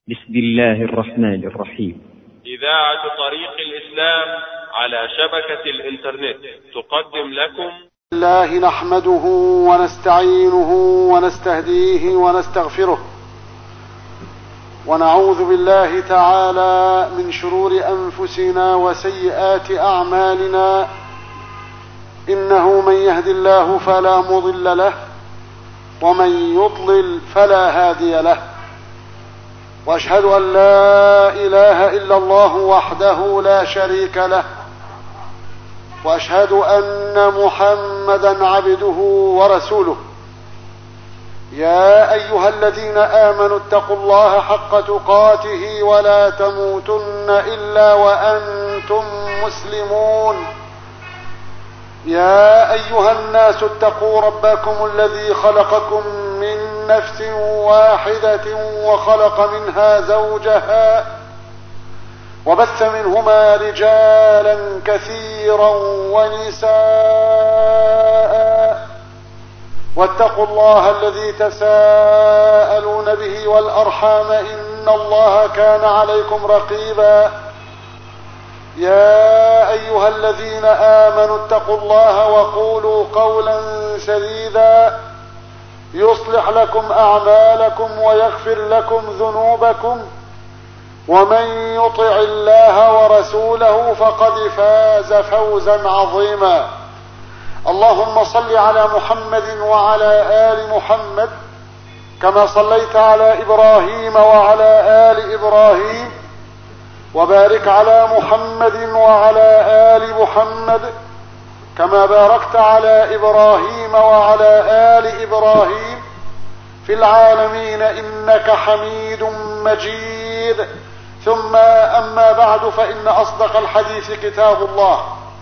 بسم الله الرحمن الرحيم. إذاعة طريق الإسلام على شبكة الإنترنت تقدم لكم الله نحمده ونستعينه ونستهديه ونستغفره، ونعوذ بالله تعالى من شرور أنفسنا وسيئات أعمالنا. إنه من يهد الله فلا مضل له، ومن يضلل فلا هادي له. وأشهد أن لا إله إلا الله وحده لا شريك له، وأشهد أن محمدا عبده ورسوله. يا أيها الذين آمنوا اتقوا الله حق تقاته ولا تموتن إلا وأنتم مسلمون. يا أيها الناس اتقوا ربكم الذي خلقكم من نفس واحدة وخلق منها زوجها، وبث منهما رجالا كثيرا ونساء. واتقوا الله الذي تساءلون به والأرحام، إن الله كان عليكم رقيبا. يا أيها الذين آمنوا اتقوا الله وقولوا قولا سديدا يصلح لكم أعمالكم ويغفر لكم ذنوبكم، ومن يطع الله ورسوله فقد فاز فوزا عظيما. اللهم صل على محمد وعلى آل محمد كما صليت على إبراهيم وعلى آل إبراهيم، وبارك على محمد وعلى آل محمد كما باركت على إبراهيم وعلى آل إبراهيم في العالمين إنك حميد مجيد. ثم أما بعد، فإن أصدق الحديث كتاب الله،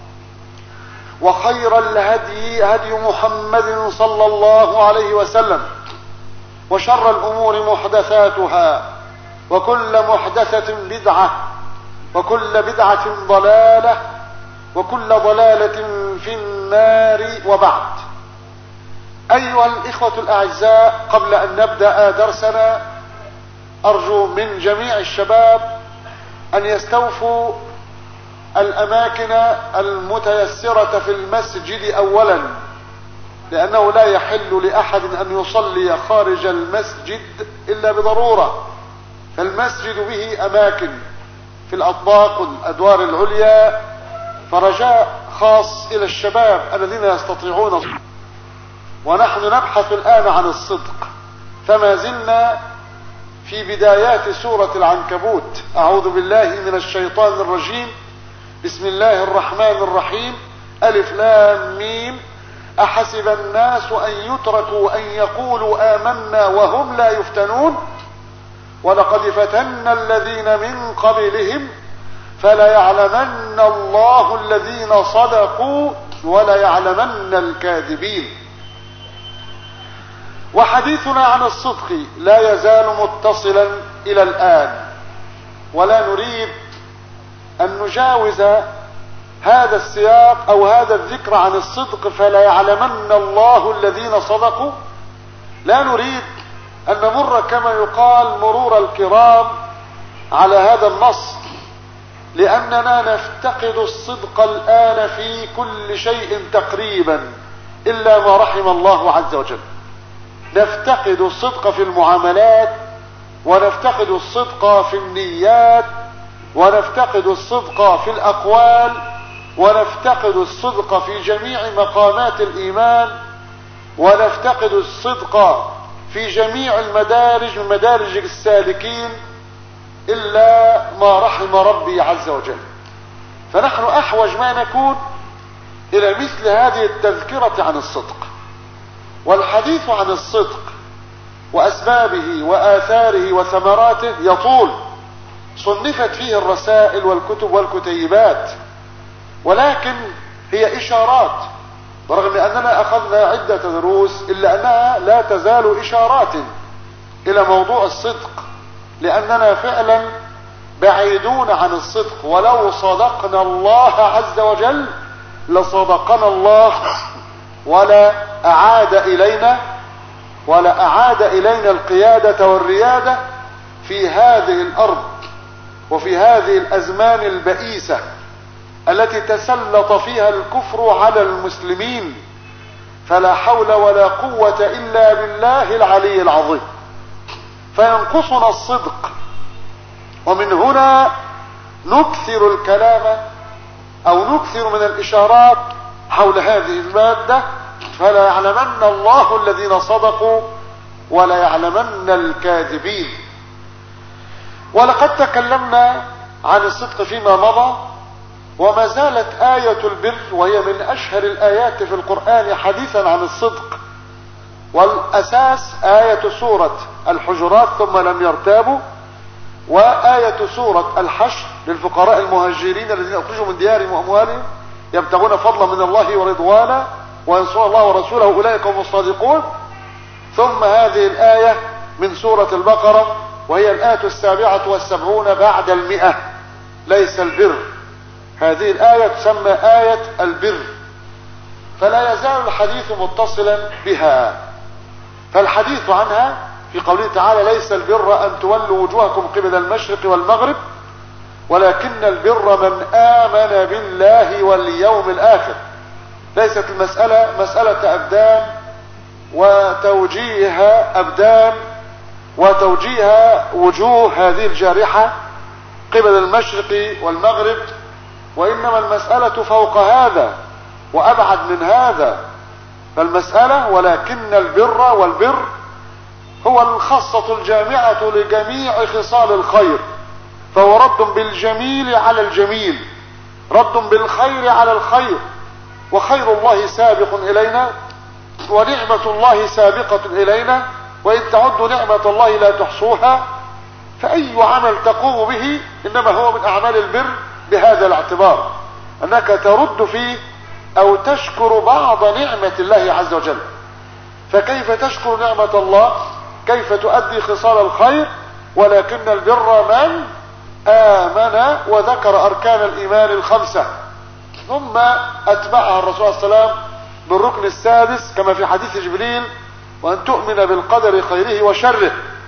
وخير الهدي هدي محمد صلى الله عليه وسلم، وشر الأمور محدثاتها، وكل محدثة بدعة، وكل بدعة ضلالة، وكل ضلالة في النار. وبعد، أيها الإخوة الأعزاء، قبل أن نبدأ درسنا أرجو من جميع الشباب أن يستوفوا الأماكن المتيسرة في المسجد أولا، لأنه لا يحل لأحد أن يصلي خارج المسجد إلا بضرورة. فالمسجد به أماكن في الأطباق والأدوار العليا، فرجاء خاص إلى الشباب الذين يستطيعون. ونحن نبحث الآن عن الصدق، فما زلنا في بدايات سورة العنكبوت. أعوذ بالله من الشيطان الرجيم. بسم الله الرحمن الرحيم. ألف لام ميم. أحسب الناس أن يتركوا أن يقولوا آمنا وهم لا يفتنون، ولقد فتنا الذين من قبلهم فليعلمن الله الذين صدقوا وليعلمن الكاذبين. وحديثنا عن الصدق لا يزال متصلا إلى الآن، ولا نريد أن نجاوز هذا السياق أو هذا الذكر عن الصدق، فليعلمن الله الذين صدقوا. لا نريد أن نمر كما يقال مرور الكرام على هذا النص، لأننا نفتقد الصدق الآن في كل شيء تقريبا إلا ما رحم الله عز وجل. نفتقد الصدق في المعاملات، ونفتقد الصدق في النيات، ونفتقد الصدق في الأقوال، ونفتقد الصدق في جميع مقامات الإيمان، ونفتقد الصدق في جميع المدارج من مدارج السالكين إلا ما رحم ربي عز وجل. فنحن أحوج ما نكون إلى مثل هذه التذكرة عن الصدق. والحديث عن الصدق وأسبابه وآثاره وثمراته يطول، صنفت فيه الرسائل والكتب والكتيبات، ولكن هي إشارات. برغم أننا أخذنا عدة دروس إلا أنها لا تزال إشارات إلى موضوع الصدق، لأننا فعلا بعيدون عن الصدق. ولو صدقنا الله عز وجل لصدقنا الله، ولا أعاد إلينا القيادة والريادة في هذه الأرض وفي هذه الأزمان البئيسة التي تسلط فيها الكفر على المسلمين، فلا حول ولا قوة إلا بالله العلي العظيم. فينقصنا الصدق، ومن هنا نكثر الكلام أو نكثر من الإشارات حول هذه المادة، فلا يعلمن الله الذين صدقوا ولا يعلمن الكاذبين. ولقد تكلمنا عن الصدق فيما مضى، وما زالت آية البر وهي من أشهر الآيات في القرآن حديثا عن الصدق، والأساس آية سورة الحجرات ثم لم يرتابوا، وآية سورة الحشر للفقراء المهاجرين الذين أخرجوا من ديارهم وأموالهم يبتغون فضلا من الله ورضوانا وينصرون الله ورسوله أولئك هم الصادقون. ثم هذه الآية من سورة البقرة وهي الآية 77 بعد 100، ليس البر. هذه الآية تسمى آية البر، فلا يزال الحديث متصلا بها. فالحديث عنها في قوله تعالى: ليس البر أن تولوا وجوهكم قبل المشرق والمغرب ولكن البر من آمن بالله واليوم الآخر. ليست المسألة مسألة أبدان وتوجيه وجوه هذه الجارحة قبل المشرق والمغرب، وإنما المسألة فوق هذا وأبعد من هذا. فالمسألة ولكن البر، والبر هو الخاصة الجامعة لجميع خصال الخير، فهو رد بالجميل على الجميل، رد بالخير على الخير، وخير الله سابق إلينا ونعمة الله سابقة إلينا، وإن تعدوا نعمة الله لا تحصوها. فأي عمل تقوم به إنما هو من أعمال البر بهذا الاعتبار، أنك ترد فيه أو تشكر بعض نعمة الله عز وجل. فكيف تشكر نعمة الله؟ كيف تؤدي خصال الخير؟ ولكن البر من آمن، وذكر أركان الإيمان 5، ثم أتبعها الرسول صلى الله عليه وسلم بالركن السادس كما في حديث جبريل: وأن تؤمن بالقدر خيره وشره.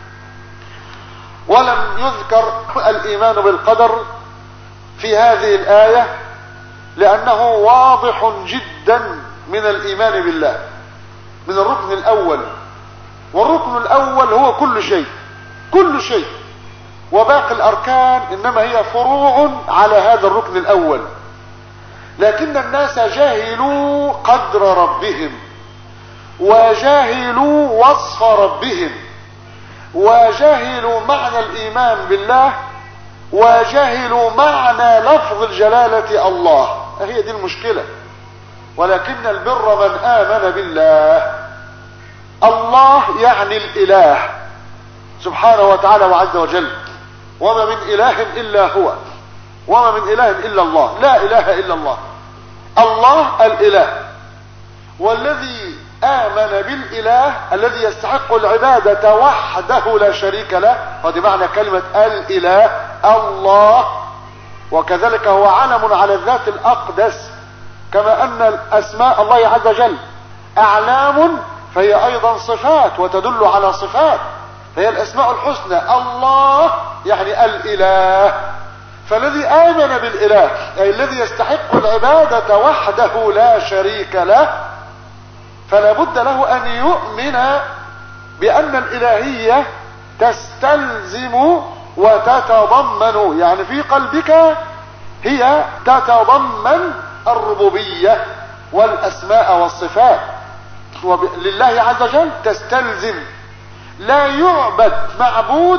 ولم يذكر الإيمان بالقدر في هذه الآية لأنه واضح جدا من الإيمان بالله، من الركن الأول. والركن الأول هو كل شيء، كل شيء، وباقي الأركان إنما هي فروع على هذا الركن الأول. لكن الناس جاهلوا قدر ربهم، وجاهلوا وصف ربهم، وجاهلوا معنى الإيمان بالله، وجاهلوا معنى لفظ الجلالة الله. هي دي المشكلة. ولكن البر من آمن بالله. الله يعني الإله سبحانه وتعالى وعز وجل، وما من إله إلا هو، وما من إله إلا الله، لا إله إلا الله. الله الإله، والذي آمن بالإله الذي يستحق العبادة وحده لا شريك له، هذا معنى كلمة الإله، الله. وكذلك هو علم على الذات الأقدس، كما أن أسماء الله عز وجل أعلام فهي أيضا صفات وتدل على صفات، فهي الأسماء الحسنى. الله يعني الإله. فالذي آمن بالإله أي الذي يستحق العبادة وحده لا شريك له، فلا بد له أن يؤمن بأن الإلهية تستلزم وتتضمن، يعني في قلبك هي تتضمن الربوبية والأسماء والصفات. لله عز وجل تستلزم. لا يعبد معبود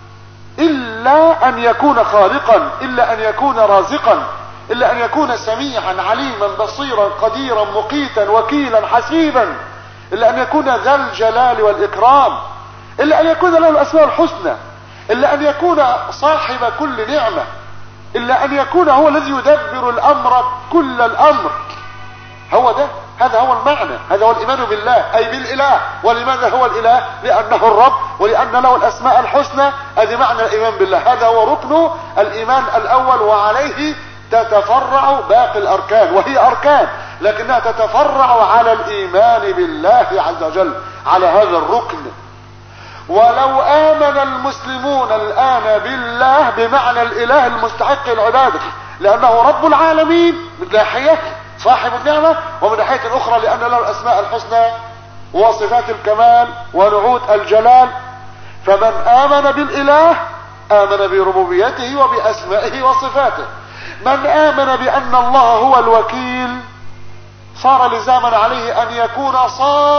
إلا أن يكون خالقا، إلا أن يكون رازقا، إلا أن يكون سميعا عليما بصيرا قديرا مقيتا وكيلا حسيبا، إلا أن يكون ذا الجلال والإكرام، إلا أن يكون له الأسماء الحسنى، إلا أن يكون صاحب كل نعمة، إلا أن يكون هو الذي يدبر الأمر كل الأمر. هو ده، هذا هو المعنى، هذا هو الإيمان بالله أي بالإله. ولماذا هو الإله؟ لأنه الرب ولأن له الأسماء الحسنى. هذا معنى الإيمان بالله، هذا هو ركن الإيمان الأول، وعليه تتفرع باقي الأركان، وهي أركان لكنها تتفرع على الإيمان بالله عز وجل، على هذا الركن. ولو آمن المسلمون الآن بالله بمعنى الإله المستحق العبادة لأنه رب العالمين من ناحية صاحب النعمة، ومن ناحية أخرى لأن له الأسماء الحسنى وصفات الكمال ونعوت الجلال، فمن آمن بالإله آمن بربوبيته وبأسمائه وصفاته. من آمن بأن الله هو الوكيل صار لزاما عليه أن يكون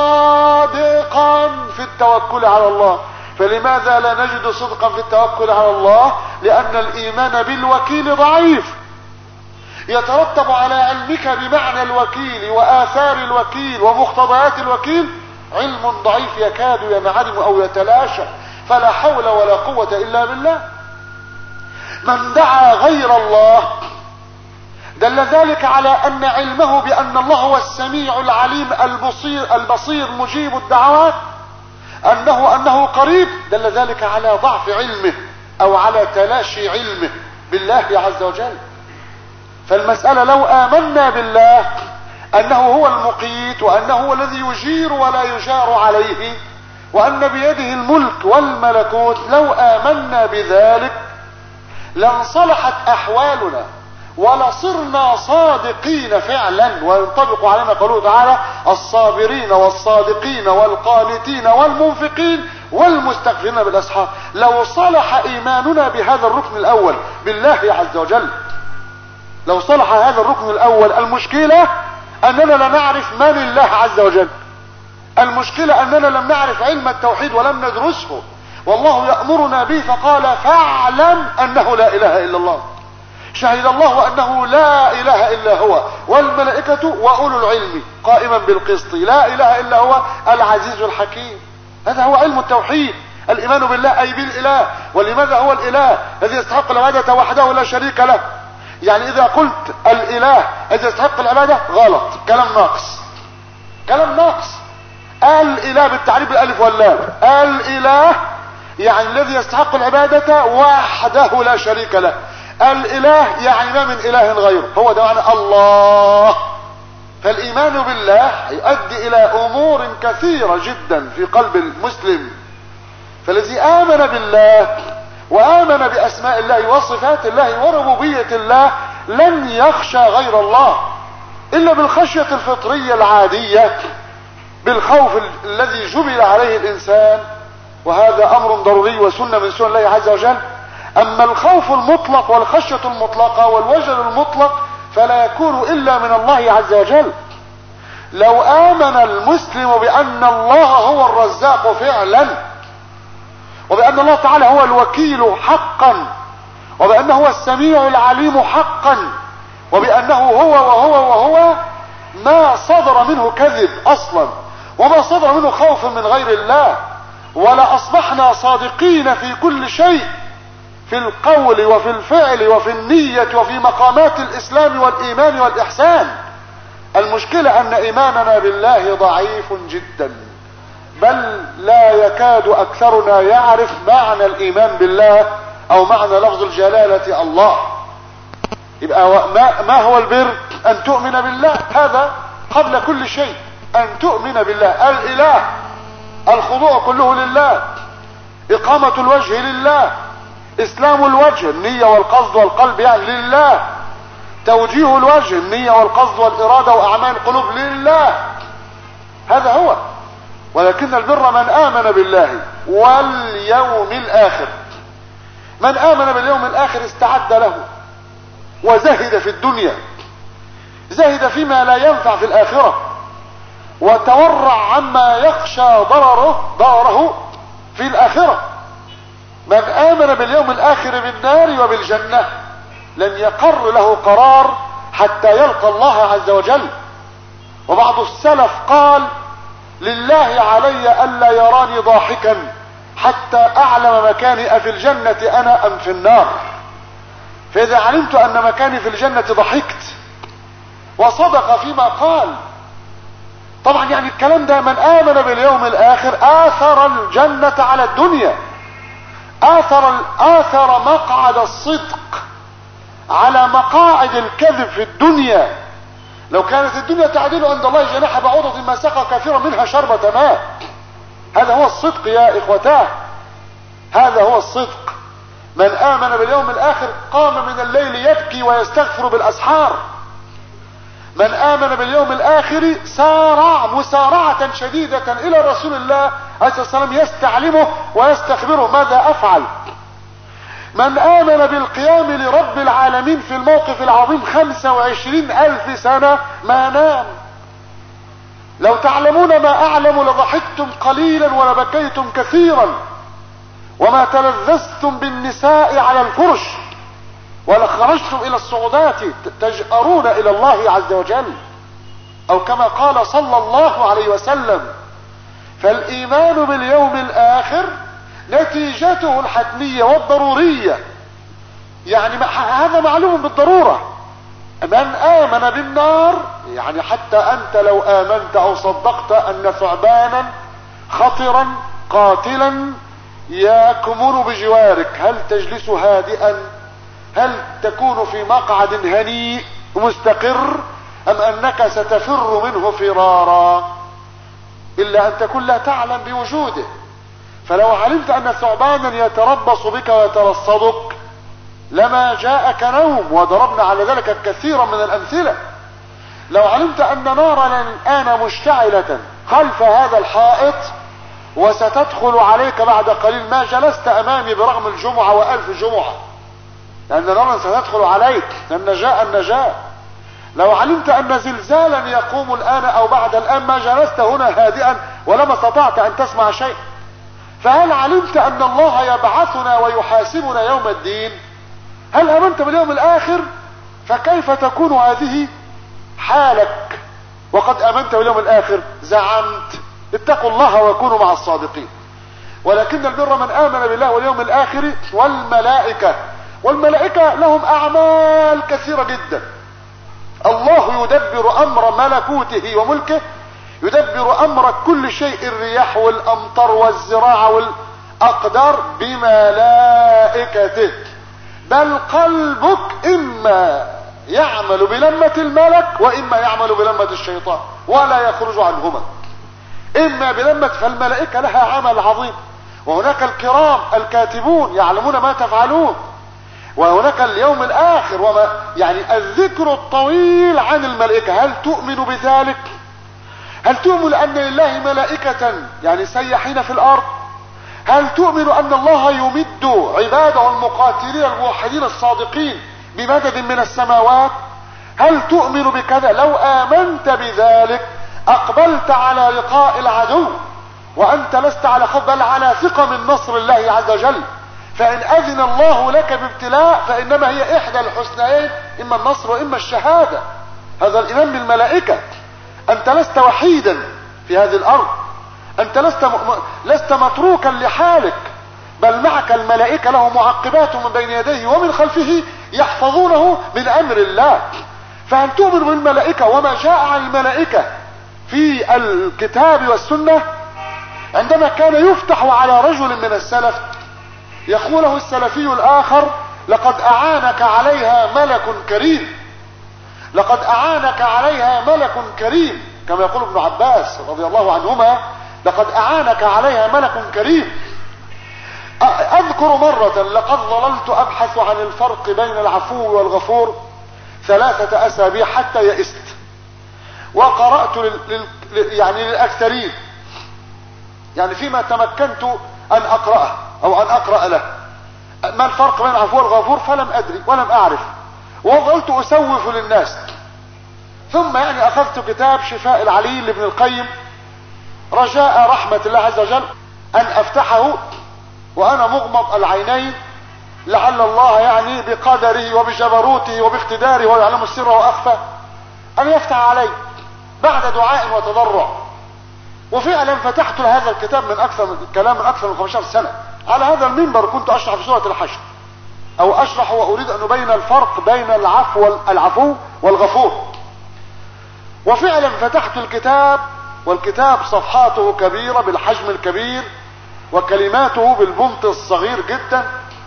صادقا في التوكل على الله. فلماذا لا نجد صدقا في التوكل على الله؟ لأن الإيمان بالوكيل ضعيف، يترتب على علمك بمعنى الوكيل وآثار الوكيل ومقتضيات الوكيل علم ضعيف يكاد ينعدم أو يتلاشى، فلا حول ولا قوة إلا بالله. من دعا غير الله دل ذلك على أن علمه بأن الله هو السميع العليم البصير مجيب الدعوات، أنه قريب، دل ذلك على ضعف علمه أو على تلاشي علمه بالله عز وجل. فالمسألة لو آمنا بالله أنه هو المقيت وأنه هو الذي يجير ولا يجار عليه وأن بيده الملك والملكوت، لو آمنا بذلك لانصلحت أحوالنا ولصرنا صادقين فعلا، وينطبق علينا قوله تعالى الصابرين والصادقين والقانتين والمنفقين والمستغفرين بالأسحار. لو صلح إيماننا بهذا الركن الأول بالله عز وجل، لو صلح هذا الركن الأول، المشكلة أننا لا نعرف من الله عز وجل، المشكلة أننا لم نعرف علم التوحيد ولم ندرسه، والله يأمرنا به فقال فاعلم أنه لا إله إلا الله، شهد الله أنه لا إله إلا هو والملائكة وأولو العلم قائما بالقسط، لا إله إلا هو العزيز الحكيم. هذا هو علم التوحيد، الإيمان بالله أي بالإله. ولماذا هو الإله الذي يستحق العبادة وحده لا شريك له؟ يعني إذا قلت الإله الذي يستحق العبادة غلط، كلام ناقص، كلام ناقص. الإله بالتعريف بالألف واللام، الإله يعني الذي يستحق العبادة وحده لا شريك له. الإله يعني ما من إله غيره، هو ده معنى الله. فالإيمان بالله يؤدي إلى أمور كثيرة جدا في قلب المسلم. فالذي آمن بالله وآمن بأسماء الله وصفات الله وربوبية الله لن يخشى غير الله إلا بالخشية الفطرية العادية، بالخوف الذي جبل عليه الإنسان، وهذا أمر ضروري وسنة من سنن الله عز وجل. أما الخوف المطلق والخشية المطلقة والوجل المطلق فلا يكون إلا من الله عز وجل. لو آمن المسلم بأن الله هو الرزاق فعلا، وبأن الله تعالى هو الوكيل حقا، وبأنه هو السميع العليم حقا، وبأنه هو ما صدر منه كذب أصلا وما صدر منه خوف من غير الله، ولا أصبحنا صادقين في كل شيء، في القول وفي الفعل وفي النية وفي مقامات الإسلام والإيمان والإحسان. المشكلة أن إيماننا بالله ضعيف جدا، بل لا يكاد أكثرنا يعرف معنى الإيمان بالله أو معنى لفظ الجلالة الله. يبقى ما هو البر؟ أن تؤمن بالله، هذا قبل كل شيء، أن تؤمن بالله الإله، الخضوع كله لله، إقامة الوجه لله، إسلام الوجه النية والقصد والقلب يعني لله، توجيه الوجه النية والقصد والإرادة وأعمال القلوب لله، هذا هو. ولكن البر من آمن بالله واليوم الآخر. من آمن باليوم الآخر استعد له وزهد في الدنيا، زهد فيما لا ينفع في الآخرة، وتورع عما يخشى ضرره في الآخرة. من آمن باليوم الآخر بالنار وبالجنة لن يقر له قرار حتى يلقى الله عز وجل. وبعض السلف قال لله علي ألا يراني ضاحكا حتى أعلم مكاني أفي الجنة أنا أم في النار، فإذا علمت أن مكاني في الجنة ضحكت. وصدق فيما قال. طبعا يعني الكلام ده من آمن باليوم الآخر آثر الجنة على الدنيا، آثر مقعد الصدق على مقاعد الكذب في الدنيا. لو كانت الدنيا تعديل عند الله جناح بعوضة ما سقى كثيرا منها شربة ماء. هذا هو الصدق يا إخوتاه، هذا هو الصدق. من آمن باليوم الآخر قام من الليل يبكي ويستغفر بالأسحار. من آمن باليوم الآخر سارع مسارعة شديدة إلى رسول الله عليه الصلاة والسلام يستعلمه ويستخبره ماذا أفعل. من آمن بالقيام لرب العالمين في الموقف العظيم 25,000 سنة ما نام. لو تعلمون ما أعلم لضحكتم قليلا ولبكيتم كثيرا، وما تلذذتم بالنساء على الفرش ولخرجتم إلى الصعودات تجأرون إلى الله عز وجل، أو كما قال صلى الله عليه وسلم. فالإيمان باليوم الآخر نتيجته الحتمية والضرورية، يعني هذا معلوم بالضرورة. من آمن بالنار، يعني حتى أنت لو آمنت أو صدقت أن ثعبانا خطرا قاتلا يكمن بجوارك، هل تجلس هادئا؟ هل تكون في مقعد هنيء مستقر، أم أنك ستفر منه فرارا؟ إلا أن تكون لا تعلم بوجوده. فلو علمت أن ثعبانا يتربص بك ويترصدك لما جاءك نوم، وضربنا على ذلك كثيرا من الأمثلة. لو علمت أن نارا الآن مشتعلة خلف هذا الحائط وستدخل عليك بعد قليل ما جلست أمامي برغم الجمعة وألف جمعة، لأن نارا ستدخل عليك. النجاة. لو علمت أن زلزالا يقوم الآن أو بعد الآن ما جلست هنا هادئا ولما استطعت أن تسمع شيء. فهل علمت أن الله يبعثنا ويحاسبنا يوم الدين؟ هل آمنت باليوم الآخر؟ فكيف تكون هذه حالك وقد آمنت باليوم الآخر؟ زعمت. اتقوا الله وكونوا مع الصادقين. ولكن البر من آمن بالله واليوم الآخر والملائكة. والملائكة لهم أعمال كثيرة جدا. الله يدبر أمر ملكوته وملكه، يدبر أمر كل شيء، الرياح والأمطار والزراعة والأقدار بملائكته. بل قلبك إما يعمل بلمة الملك وإما يعمل بلمة الشيطان ولا يخرج عنهما. إما بلمة، فالملائكة لها عمل عظيم، وهناك الكرام الكاتبون يعلمون ما تفعلون، وهناك اليوم الآخر وما يعني الذكر الطويل عن الملائكة. هل تؤمن بذلك؟ هل تؤمن أن لله ملائكة يعني سيحين في الأرض؟ هل تؤمن أن الله يمد عباده المقاتلين الموحدين الصادقين بمدد من السماوات؟ هل تؤمن بكذا؟ لو آمنت بذلك أقبلت على لقاء العدو وأنت لست على خوف، بل على ثقة من نصر الله عز وجل. فإن أذن الله لك بابتلاء فإنما هي إحدى الحسنيين، إما النصر وإما الشهادة. هذا الإيمان بالملائكة. أنت لست وحيدا في هذه الأرض، أنت لست متروكا لحالك، بل معك الملائكة له معقبات من بين يديه ومن خلفه يحفظونه من أمر الله. فهل تؤمن بالملائكة وما جاء عن الملائكة في الكتاب والسنة؟ عندما كان يفتح على رجل من السلف يقوله السلفي الآخر: لقد أعانك عليها ملك كريم، لقد أعانك عليها ملك كريم، كما يقول ابن عباس رضي الله عنهما: لقد أعانك عليها ملك كريم. أذكر مرة لقد ظللت أبحث عن الفرق بين العفو والغفور 3 أسابيع حتى يئست، وقرأت يعني للأكثرين، يعني فيما تمكنت أن أقرأه أو أن أقرأ له ما الفرق بين العفو والغفور، فلم أدري ولم أعرف، وظلت أسوف للناس. ثم يعني أخذت كتاب شفاء العليل لابن القيم رجاء رحمة الله عز وجل أن أفتحه وأنا مغمض العينين، لعل الله يعني بقدره وبجبروته وباقتداره ويعلم السر وأخفى أن يفتح علي بعد دعاء وتضرع. وفعلا فتحت هذا الكتاب من أكثر من 15 سنة. على هذا المنبر كنت أشرح في سورة الحشر، أو أشرح وأريد أن أبين الفرق بين العفو والغفور. وفعلا فتحت الكتاب، والكتاب صفحاته كبيرة بالحجم الكبير وكلماته بالبنط الصغير جدا،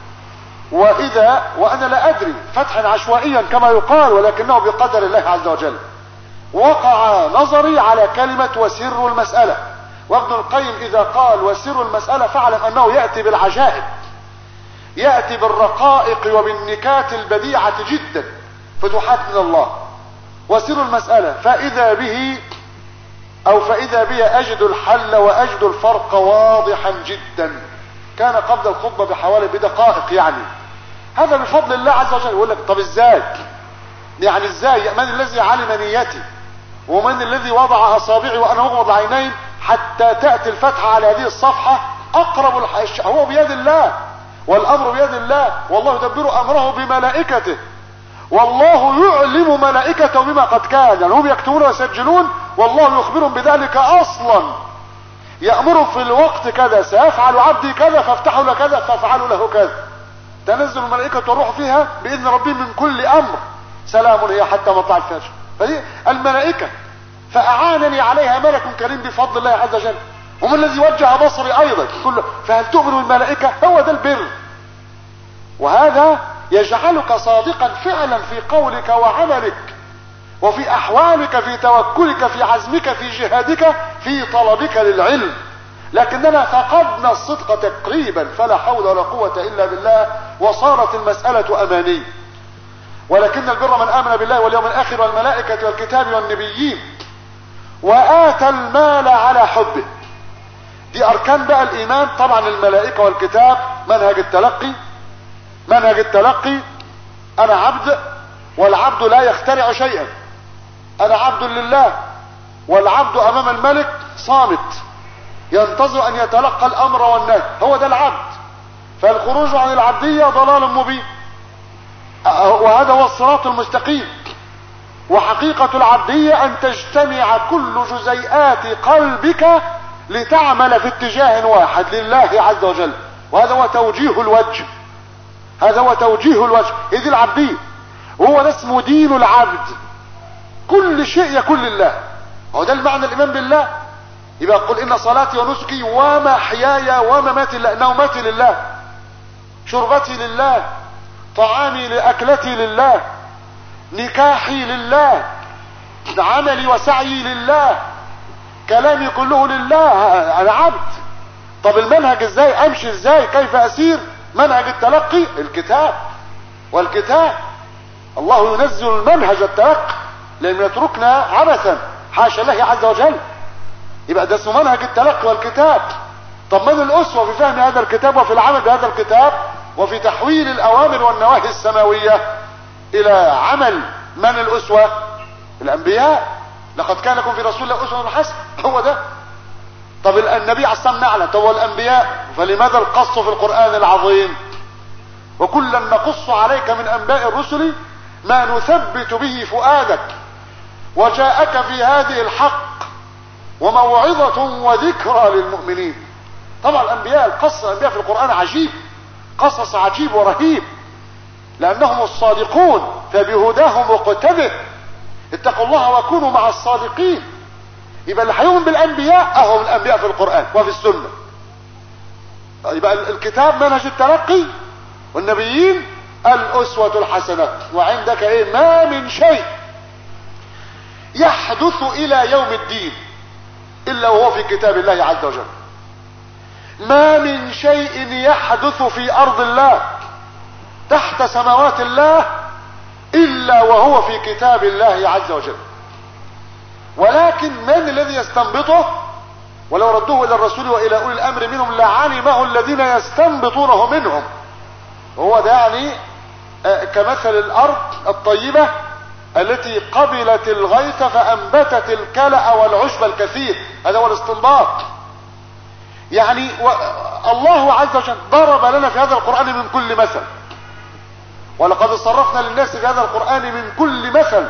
وأنا لا أدري فتحا عشوائيا كما يقال، ولكنه بقدر الله عز وجل. وقع نظري على كلمة وسر المسألة، وابن القيم إذا قال وسر المسألة فاعلم أنه يأتي بالعجائب، يأتي بالرقائق وبالنكات البديعة جدا، فتوحات من الله. وسر المسألة فإذا به أو فإذا بي أجد الحل وأجد الفرق واضحا جدا. كان قبل الخطبة بحوالي بدقائق يعني. هذا بفضل الله عز وجل. يقول لك طب ازاي؟ يعني ازاي؟ من الذي علم نيتي؟ ومن الذي وضع أصابعي وأنا أغمض عينين حتى تأتي الفتحة على هذه الصفحة؟ أقرب هو بيد الله، والأمر بيد الله، والله يدبر أمره بملائكته، والله يعلم ملائكته بما قد كان. يعني هم يكتبون ويسجلون، والله يخبرهم بذلك أصلا. يأمر في الوقت كذا، سيفعل عبدي كذا فافتحوا له كذا فافعلوا له كذا. تنزل الملائكة والروح فيها بإذن ربهم من كل أمر، سلام هي حتى مطلع الفجر. فدي الملائكة، فأعانني عليها ملك كريم بفضل الله عز وجل. هم الذي وجه بصري أيضا كله. فهل تؤمن بالملائكة؟ هو ده البر. وهذا يجعلك صادقا فعلا في قولك وعملك، وفي أحوالك، في توكلك، في عزمك، في جهادك، في طلبك للعلم. لكننا فقدنا الصدق تقريبا، فلا حول ولا قوة إلا بالله، وصارت المسألة أماني. ولكن البر من آمن بالله واليوم الآخر والملائكة والكتاب والنبيين وآتى المال على حبه. دي أركان بقى الإيمان. طبعا الملائكة والكتاب منهج التلقي، منهج التلقي. أنا عبد، والعبد لا يخترع شيئا. أنا عبد لله، والعبد أمام الملك صامت ينتظر أن يتلقى الأمر والنهي. هو ده العبد. فالخروج عن العبدية ضلال مبين، وهذا هو الصراط المستقيم. وحقيقة العبدية أن تجتمع كل جزيئات قلبك لتعمل في اتجاه واحد لله عز وجل. وهذا هو توجيه الوجه، هذا هو توجيه الوجه. هذه العبدية، وهو اسمه دين العبد. كل شيء يكون لله. هو ده المعنى الإيمان بالله. يبقى قل إن صلاتي ونسكي ومحياي ومماتي لله. نومتي لله، شربتي لله، طعامي لأكلتي لله، نكاحي لله، عملي وسعي لله، كلامي كله لله. أنا عبد. طب المنهج ازاي؟ امشي ازاي؟ كيف اسير؟ منهج التلقي الكتاب، والكتاب الله ينزل المنهج التلقي، لم يتركنا عبثا، حاشا الله عز وجل. يبقى ده اسمه منهج التلقي والكتاب. طب من الأسوة في فهم هذا الكتاب وفي العمل بهذا الكتاب وفي تحويل الأوامر والنواهي السماوية إلى عمل؟ من الأسوة؟ الأنبياء. لقد كان لكم في رسول الله أسوة حسنة. هو ده. طب النبي عليه الصلاة والسلام نعلم. طب والأنبياء؟ فلماذا القص في القرآن العظيم؟ وكلا نقص عليك من أنباء الرسل ما نثبت به فؤادك، وجاءك في هذه الحق وموعظة وذكرى للمؤمنين. طبعا الأنبياء، القصص الأنبياء في القرآن عجيب، قصص عجيب ورهيب، لأنهم الصادقون فبهداهم مقتدر. اتقوا الله وكونوا مع الصادقين. يبقى اللي هيؤمن بالأنبياء أهم الأنبياء في القرآن وفي السنة. يبقى الكتاب منهج التلقي، والنبيين الأسوة الحسنة. وعندك ايه؟ ما من شيء يحدث إلى يوم الدين إلا وهو في كتاب الله عز وجل. ما من شيء يحدث في أرض الله تحت سماوات الله إلا وهو في كتاب الله عز وجل. ولكن من الذي يستنبطه؟ ولو ردوه إلى الرسول وإلى أولي الأمر منهم لعلمه الذين يستنبطونه منهم. وهو ده يعني كمثل الأرض الطيبة التي قبلت الغيث فأنبتت الكلأ والعشب الكثير. هذا هو الاستنباط. يعني الله عز وجل ضرب لنا في هذا القرآن من كل مثل، ولقد صرفنا للناس في هذا القرآن من كل مثل.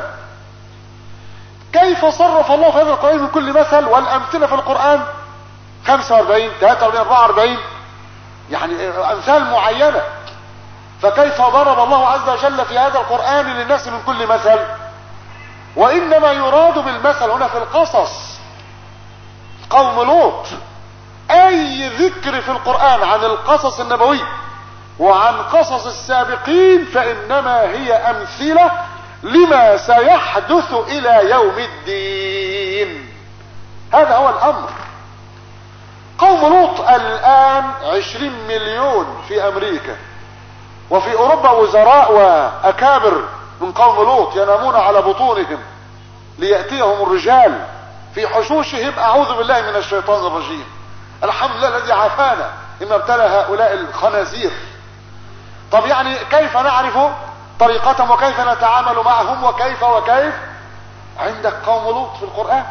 كيف صرف الله في هذا القرآن من كل مثل؟ والأمثلة في القرآن 45 43 44 يعني أمثال معينة. فكيف ضرب الله عز وجل في هذا القرآن للناس من كل مثل؟ وإنما يراد بالمثل هنا في القصص قوم لوط. أي ذكر في القرآن عن القصص النبوي وعن قصص السابقين فإنما هي أمثلة لما سيحدث إلى يوم الدين. هذا هو الأمر. قوم لوط الآن 20 مليون في أمريكا، وفي أوروبا وزراء وأكابر من قوم لوط ينامون على بطونهم ليأتيهم الرجال في حشوشهم. أعوذ بالله من الشيطان الرجيم. الحمد لله الذي عافانا إما ابتلى هؤلاء الخنازير. طب يعني كيف نعرف طريقتهم وكيف نتعامل معهم وكيف عندك قوم لوط في القرآن،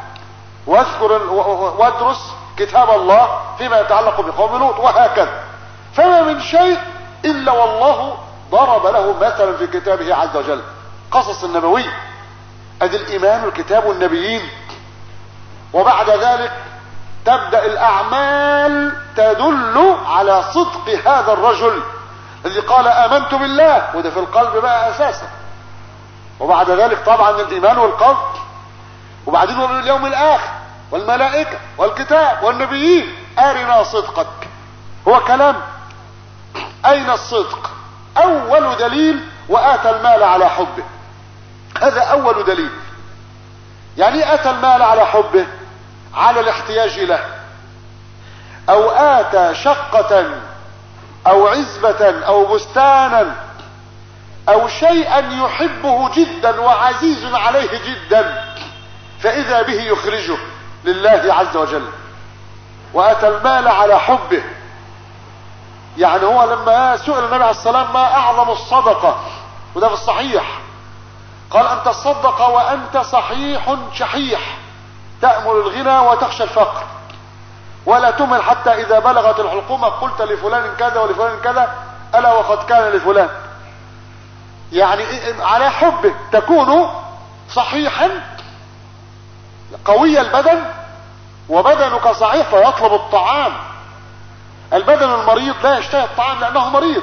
وادرس كتاب الله فيما يتعلق بقوم لوط، وهكذا. فما من شيء إلا والله ضرب له مثلا في كتابه عز وجل. قصص النبوي، ادي الإيمان والكتاب والنبيين. وبعد ذلك تبدأ الأعمال تدل على صدق هذا الرجل الذي قال آمنت بالله، وده في القلب بقى أساسا. وبعد ذلك طبعا الإيمان والقلب، وبعدين اليوم الآخر والملائكة والكتاب والنبيين. أرنا صدقك، هو كلام. أين الصدق؟ أول دليل وآتى المال على حبه. هذا أول دليل. يعني آتى المال على حبه، على الاحتياج له، أو آتى شقة أو عزبة أو بستانا أو شيئا يحبه جدا وعزيز عليه جدا، فإذا به يخرجه لله عز وجل. وآتى المال على حبه، يعني هو لما سئل النبي عليه السلام ما أعظم الصدقة، وده في الصحيح، قال أن تصدق وأنت صحيح شحيح، تأمل الغنى وتخشى الفقر، ولا تمل حتى إذا بلغت الحلقومة قلت لفلان كذا ولفلان كذا ألا وقد كان لفلان. يعني على حبه تكون صحيحا قوي البدن، وبدنك صحيح فيطلب الطعام. البدن المريض لا يشتهي الطعام لأنه مريض.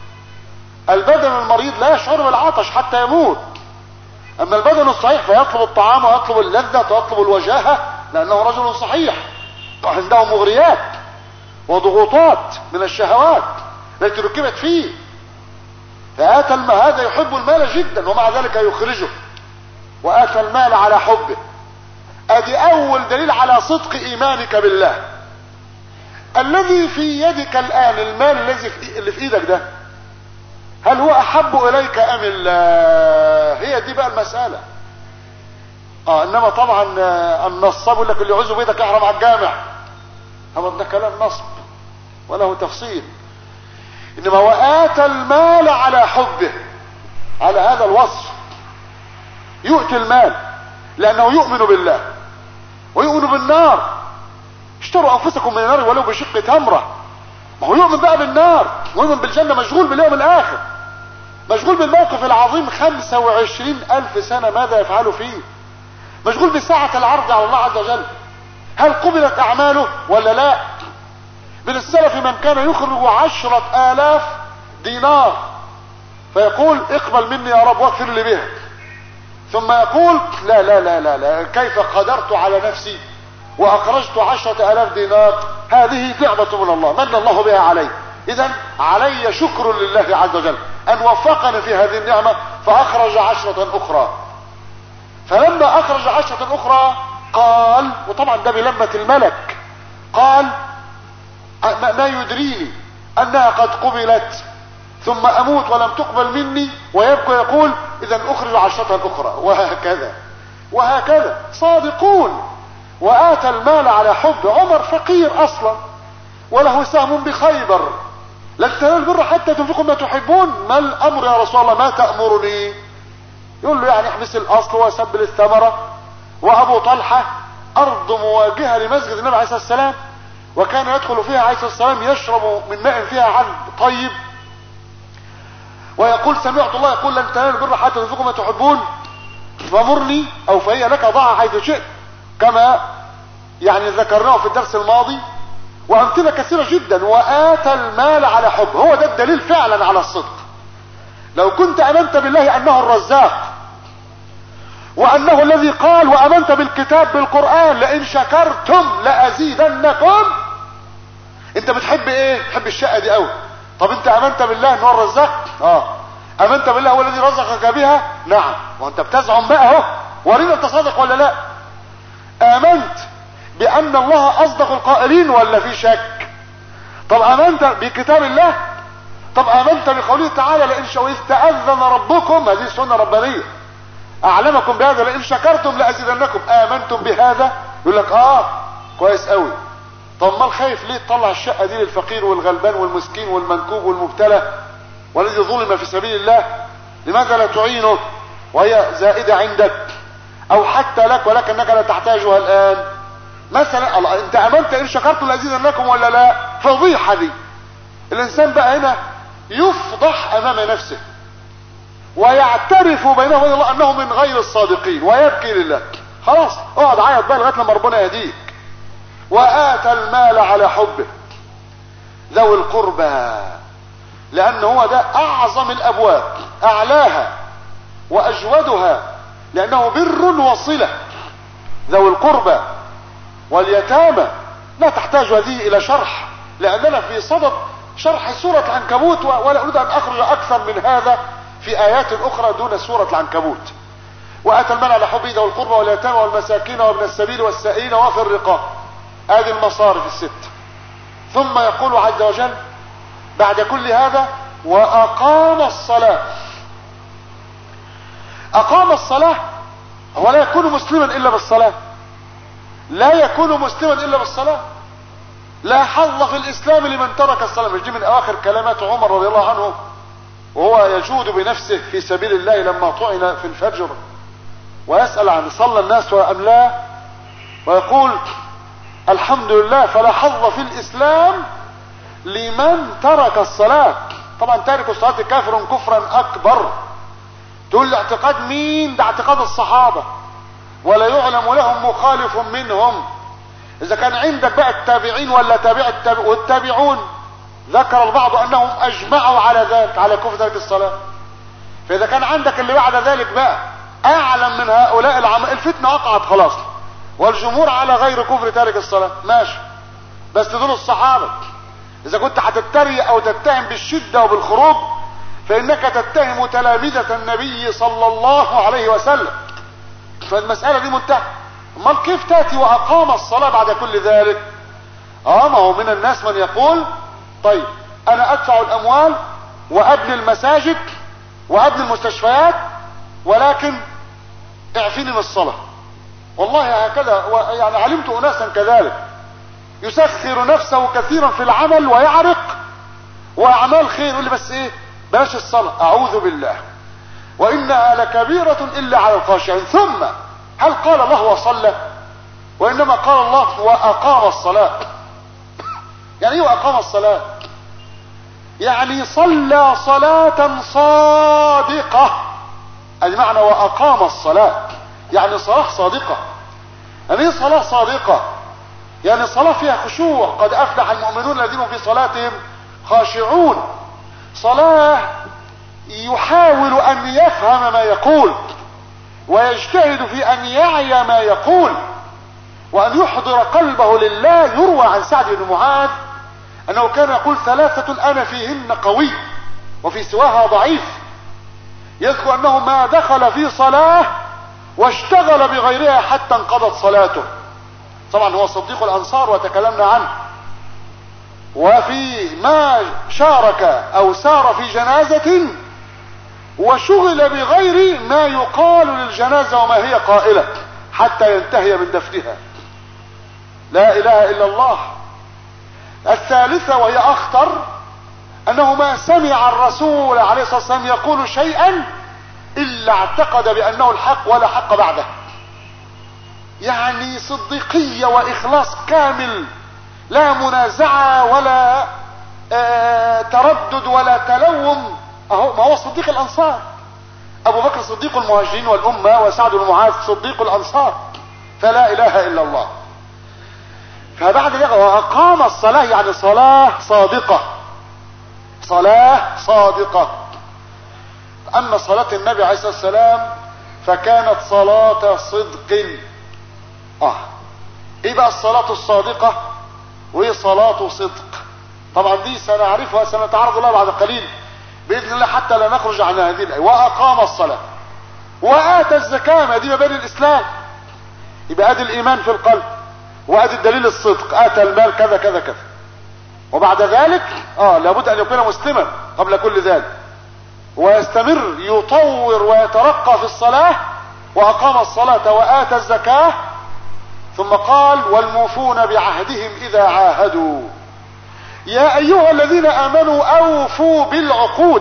البدن المريض لا يشعر بالعطش حتى يموت. أما البدن الصحيح فيطلب الطعام ويطلب اللذة ويطلب الوجاهة لأنه رجل صحيح عنده مغريات وضغوطات من الشهوات التي ركبت فيه. فآتى هذا يحب المال جدا ومع ذلك يخرجه. وآتى المال على حبه. ادي اول دليل على صدق ايمانك بالله. الذي في يدك الان، المال اللي في ايدك ده، هل هو احب اليك ام الله؟ هي دي بقى المسألة. انما طبعا النصاب يقول لك اللي يعوز بيتك يحرم على الجامع، هذا ده كلام نصب وله تفصيل. انما وآتى المال على حبه، على هذا الوصف. يؤتي المال لانه يؤمن بالله ويؤمن بالنار. اشتروا انفسكم من النار ولو بشق تمرة. ما هو يؤمن بقى بالنار ويؤمن بالجنة، مشغول باليوم الاخر، مشغول بالموقف العظيم 25,000 سنة ماذا يفعل فيه، مشغول بساعة العرض على الله عز وجل. هل قبلت اعماله ولا لا؟ من السلف من كان يخرج 10,000 دينار فيقول اقبل مني يا رب واغفر لي بها، ثم يقول لا لا لا لا لا، كيف قدرت على نفسي واخرجت 10,000 دينار، هذه نعمة من الله من الله بها علي، اذا علي شكر لله عز وجل ان وفقني في هذه النعمة فاخرج 10 اخرى. فلما اخرج 10 اخرى قال، وطبعا ده بلمة الملك، قال ما يدريني انها قد قبلت ثم اموت ولم تقبل مني، ويبكي يقول اذا اخرج 10 اخرى، وهكذا وهكذا. صادقون. وآتى المال على حب. عمر فقير اصلا وله سهم بخيبر، لن تنالوا البر حتى تنفقوا ما تحبون. ما الامر يا رسول الله؟ ما تأمرني؟ يقول له يعني احبس الاصل وسبل الثمرة. وابو طلحة ارض مواجهة لمسجد النبي عليه الصلاة والسلام، وكان يدخل فيها عليه الصلاة والسلام يشرب من ماء فيها عذب طيب، ويقول سمعت الله يقول لن تنالوا البر حتى تنفقوا ما تحبون، فمرني او فهي لك ضعها حيث شئت، كما يعني ذكرناه في الدرس الماضي، وامثله كثيره جدا. وآتى المال على حب، هو ده الدليل فعلا على الصدق. لو كنت امنت بالله انه الرزاق، وانه الذي قال وامنت بالكتاب بالقرآن لئن شكرتم لازيدنكم، انت بتحب ايه؟ بتحب الشقه دي قوي. طب انت امنت بالله ان هو الرزاق؟ امنت بالله هو الذي رزقك بها؟ نعم. وانت بتزعم بقى اهو، ورينا انت صادق ولا لا. امنت بأن الله أصدق القائلين ولا في شك؟ طب آمنت بكتاب الله؟ طب آمنت بقوله تعالى لئن إذ تأذن ربكم، هذه سنة ربانية، أعلمكم بهذا لئن شكرتم لأزيدنكم، آمنتم بهذا؟ يقول لك كويس قوي. طب ما خايف ليه تطلع الشقة دي للفقير والغلبان والمسكين والمنكوب والمبتلى والذي ظلم في سبيل الله؟ لماذا لا تعينه وهي زائدة عندك او حتى لك ولكنك لا تحتاجها الان؟ مثلا الله، انت امنت ان شكرتم لازيدنكم ولا لا؟ فضيحة دي. الانسان بقى هنا يفضح امام نفسه ويعترف بينه وبين الله انه من غير الصادقين ويبكي لله. خلاص اقعد عيط بقى لغايه لما ربنا يهديك. وآتى المال على حبه ذوي القربى، لان هو ده اعظم الابواب، اعلاها واجودها، لانه بر وصلة. ذوي القربى واليتامى لا تحتاج هذه الى شرح، لاننا في صدد شرح سورة العنكبوت، ولا اريد ان اخرج اكثر من هذا في ايات اخرى دون سورة العنكبوت. وآتى المال على حبه ذوي القربى واليتامى والمساكين وابن السبيل والسائلين وفي الرقاب. هذه المصارف الست. ثم يقول عز وجل بعد كل هذا وأقام الصلاة. أقام الصلاة، هو لا يكون مسلما إلا بالصلاة، لا يكون مسلما إلا بالصلاة. لا حظ في الإسلام لمن ترك الصلاة. مش دي من أواخر كلمات عمر رضي الله عنه وهو يجود بنفسه في سبيل الله لما طعن في الفجر ويسأل عن صلى الناس أم لا، ويقول الحمد لله فلا حظ في الإسلام لمن ترك الصلاة. طبعا تارك الصلاة كافر كفرا أكبر. تقول لي اعتقاد مين؟ ده اعتقاد الصحابة ولا يعلم لهم مخالف منهم. إذا كان عندك بقى التابعين ولا والتابعون، ذكر البعض أنهم أجمعوا على ذلك، على كفر ترك الصلاة. فإذا كان عندك اللي بعد ذلك بقى أعلم من هؤلاء الفتنة وقعت خلاص، والجمهور على غير كفر تارك الصلاة، ماشي، بس دول الصحابة. إذا كنت هتتريق أو تتهم بالشدة وبالخروج فإنك تتهم تلامذة النبي صلى الله عليه وسلم. فالمسألة دي منتهى. امال كيف تأتي وأقام الصلاة بعد كل ذلك؟ ما هو من الناس من يقول طيب أنا أدفع الأموال وأبني المساجد وأبني المستشفيات ولكن اعفيني من الصلاة. والله هكذا، يعني علمت أناسا كذلك يسخر نفسه كثيرا في العمل ويعرق وأعمال خير، يقول لي بس إيه بلاش الصلاة. أعوذ بالله، وإنها لكبيرة إلا على الخاشعين. ثم هل قال الله وصلى؟ وإنما قال الله وأقام الصلاة. يعني إيه وأقام الصلاة؟ يعني صلى صلاة صادقة. هذا معنى وأقام الصلاة، يعني صلاة صادقة. يعني إيه صلاة صادقة؟ يعني صلاة فيها خشوع. قد أفلح المؤمنون الذين في صلاتهم خاشعون. صلاة يحاول أن يفهم ما يقول ويجتهد في أن يعي ما يقول وأن يحضر قلبه لله. يروى عن سعد بن معاذ أنه كان يقول ثلاثة أنا فيهن قوي وفي سواها ضعيف. يذكر أنه ما دخل في صلاة واشتغل بغيرها حتى انقضت صلاته. طبعا هو صديق الأنصار وتكلمنا عنه. وفي ما شارك أو سار في جنازة وشغل بغير ما يقال للجنازة وما هي قائلة حتى ينتهي من دفنها. لا إله إلا الله. الثالثة وهي أخطر أنه ما سمع الرسول عليه الصلاة والسلام يقول شيئا إلا اعتقد بأنه الحق ولا حق بعده. يعني صديقية وإخلاص كامل، لا منازعة ولا تردد ولا تلوم. ما هو صديق الأنصار. أبو بكر صديق المهاجرين والأمة، وسعد بن معاذ صديق الأنصار. فلا إله إلا الله. فبعد ذلك وأقام الصلاة يعني صلاة صادقة. صلاة صادقة. أما صلاة النبي عليه الصلاة والسلام فكانت صلاة صدق. ايه بقى الصلاة الصادقة وايه صلاة صدق؟ طبعا دي سنعرفها، سنتعرض لها بعد قليل بإذن الله حتى لا نخرج عن هذه الآية. وأقام الصلاة وآتى الزكاة، ما دي مبادئ الإسلام. يبقى ادي الإيمان في القلب وادي الدليل الصدق، اتى المال كذا كذا كذا. وبعد ذلك لابد ان يكون مسلما قبل كل ذلك، ويستمر يطور ويترقى في الصلاة، واقام الصلاة واتى الزكاة. ثم قال والموفون بعهدهم اذا عاهدوا. يا ايها الذين امنوا اوفوا بالعقود.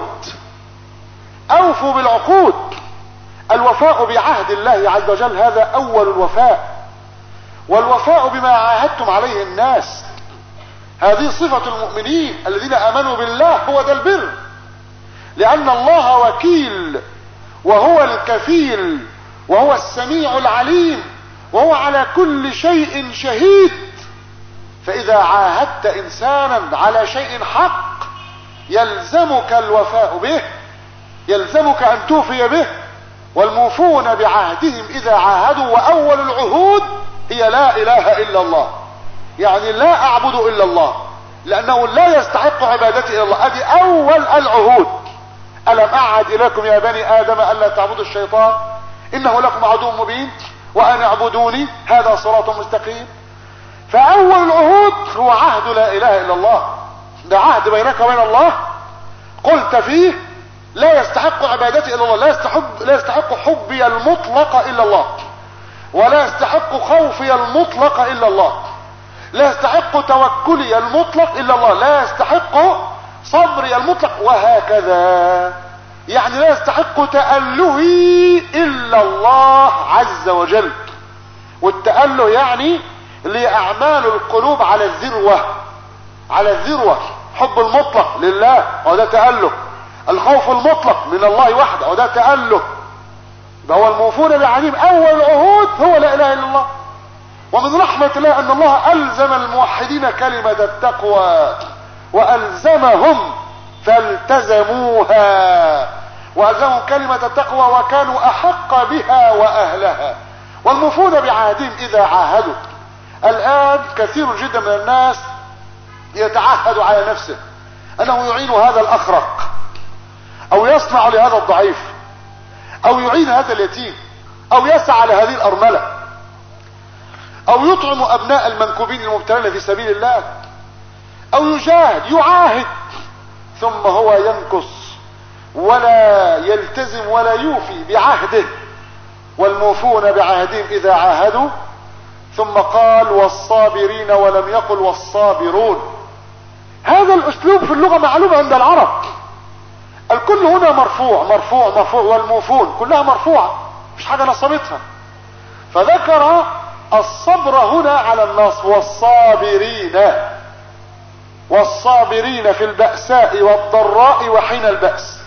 اوفوا بالعقود. الوفاء بعهد الله عز وجل هذا اول الوفاء، والوفاء بما عاهدتم عليه الناس، هذه صفة المؤمنين الذين امنوا بالله، هو ده البر. لان الله وكيل، وهو الكفيل، وهو السميع العليم، وهو على كل شيء شهيد. فاذا عاهدت انسانا على شيء حق يلزمك الوفاء به، يلزمك ان توفي به. والموفون بعهدهم اذا عاهدوا. واول العهود هي لا اله الا الله، يعني لا اعبد الا الله، لانه لا يستحق عبادتي الا الله. ادي اول العهود. الم اعهد اليكم يا بني ادم الا تعبدوا الشيطان انه لكم عدو مبين وان اعبدوني هذا صراط مستقيم. فاول العهود هو عهد لا اله الا الله، ده عهد بينك وبين الله قلت فيه لا يستحق عبادتي الا الله، لا يستحق حبي المطلق الا الله، ولا يستحق خوفي المطلق الا الله، لا يستحق توكلي المطلق الا الله، لا يستحق صبري المطلق، وهكذا. يعني لا يستحق تألهي الا الله عز وجل. والتأله يعني لأعمال القلوب على الذروة، على الذروة. حب المطلق لله وده تأله، الخوف المطلق من الله وحده وده تأله. هو الموفون بعهدهم اول عهود هو لا اله الا الله. ومن رحمة الله ان الله الزم الموحدين كلمة التقوى، والزمهم فالتزموها، والزمهم كلمة التقوى وكانوا احق بها واهلها. والموفون بعهدهم اذا عاهدوا. الان كثير جدا من الناس يتعهد على نفسه انه يعين هذا الاخرق، او يصنع لهذا الضعيف، او يعين هذا اليتيم، او يسعى لهذه الارملة، او يطعم ابناء المنكوبين المبتلين في سبيل الله، او يجاهد يعاهد ثم هو ينكص ولا يلتزم ولا يوفي بعهده. والموفون بعهدهم اذا عاهدوا. ثم قال والصابرين ولم يقل والصابرون. هذا الاسلوب في اللغة معلوم عند العرب. الكل هنا مرفوع مرفوع مرفوع، والموفون كلها مرفوعة، مش حاجة نصبتها. فذكر الصبر هنا على النصب. والصابرين، والصابرين في البأساء والضراء وحين البأس.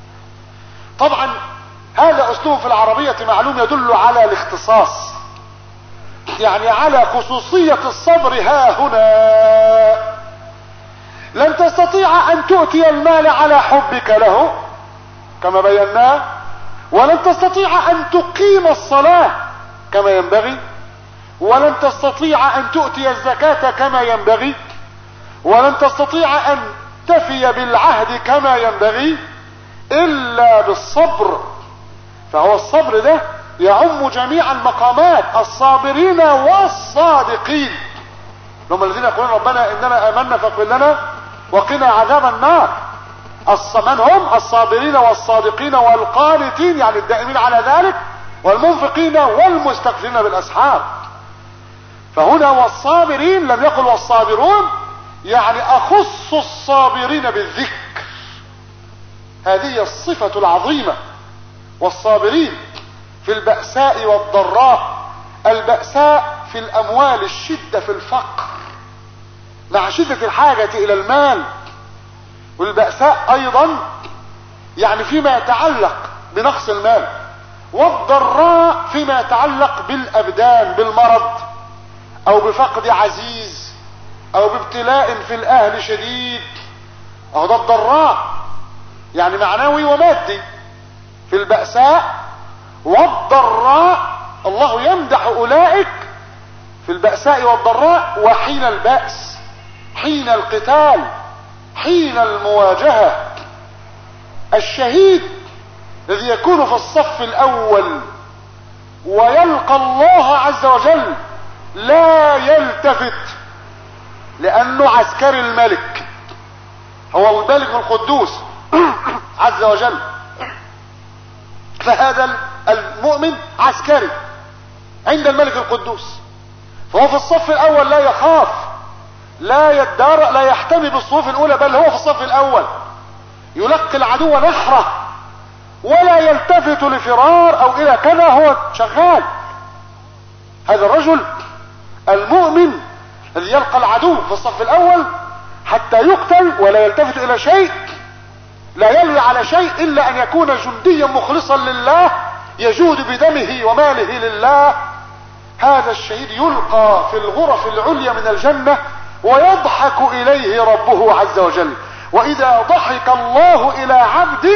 طبعا هذا اسلوب في العربية معلوم يدل على الاختصاص، يعني على خصوصية الصبر. ها هنا لن تستطيع ان تؤتي المال على حبك له كما بيناه، ولن تستطيع ان تقيم الصلاة كما ينبغي، ولن تستطيع ان تؤتي الزكاة كما ينبغي، ولن تستطيع ان تفي بالعهد كما ينبغي الا بالصبر. فهو الصبر ده يعم جميع المقامات، الصابرين والصادقين. هم الذين يقولون ربنا اننا امنا فاغفر لنا وقنا عذاب النار. من هم؟ الصابرين والصادقين والقانتين، يعني الدائمين على ذلك، والمنفقين والمستغفرين بالاسحار. فهنا والصابرين لم يقل والصابرون، يعني اخص الصابرين بالذكر. هذه الصفة العظيمة. والصابرين في البأساء والضراء. البأساء في الاموال، الشدة في الفقر مع شدة الحاجة الى المال. والبأساء ايضا يعني فيما يتعلق بنقص المال. والضراء فيما يتعلق بالابدان، بالمرض او بفقد عزيز او بابتلاء في الاهل شديد. اهو ده الضراء، يعني معنوي ومادي. في البأساء والضراء الله يمدح اولئك في البأساء والضراء. وحين البأس، حين القتال، حين المواجهة. الشهيد الذي يكون في الصف الاول ويلقى الله عز وجل لا يلتفت، لانه عسكري الملك، هو الملك القدوس عز وجل. فهذا المؤمن عسكري عند الملك القدوس، فهو في الصف الاول لا يخاف، لا يدار، لا يحتمي بالصفوف الاولى، بل هو في الصف الاول يلقي العدو نحره ولا يلتفت لفرار او الى كذا، هو شغال. هذا الرجل المؤمن الذي يلقى العدو في الصف الاول حتى يقتل ولا يلتفت الى شيء، لا يلوي على شيء الا ان يكون جنديا مخلصا لله يجود بدمه وماله لله، هذا الشهيد يلقى في الغرف العليا من الجنة ويضحك اليه ربه عز وجل. واذا ضحك الله الى عبد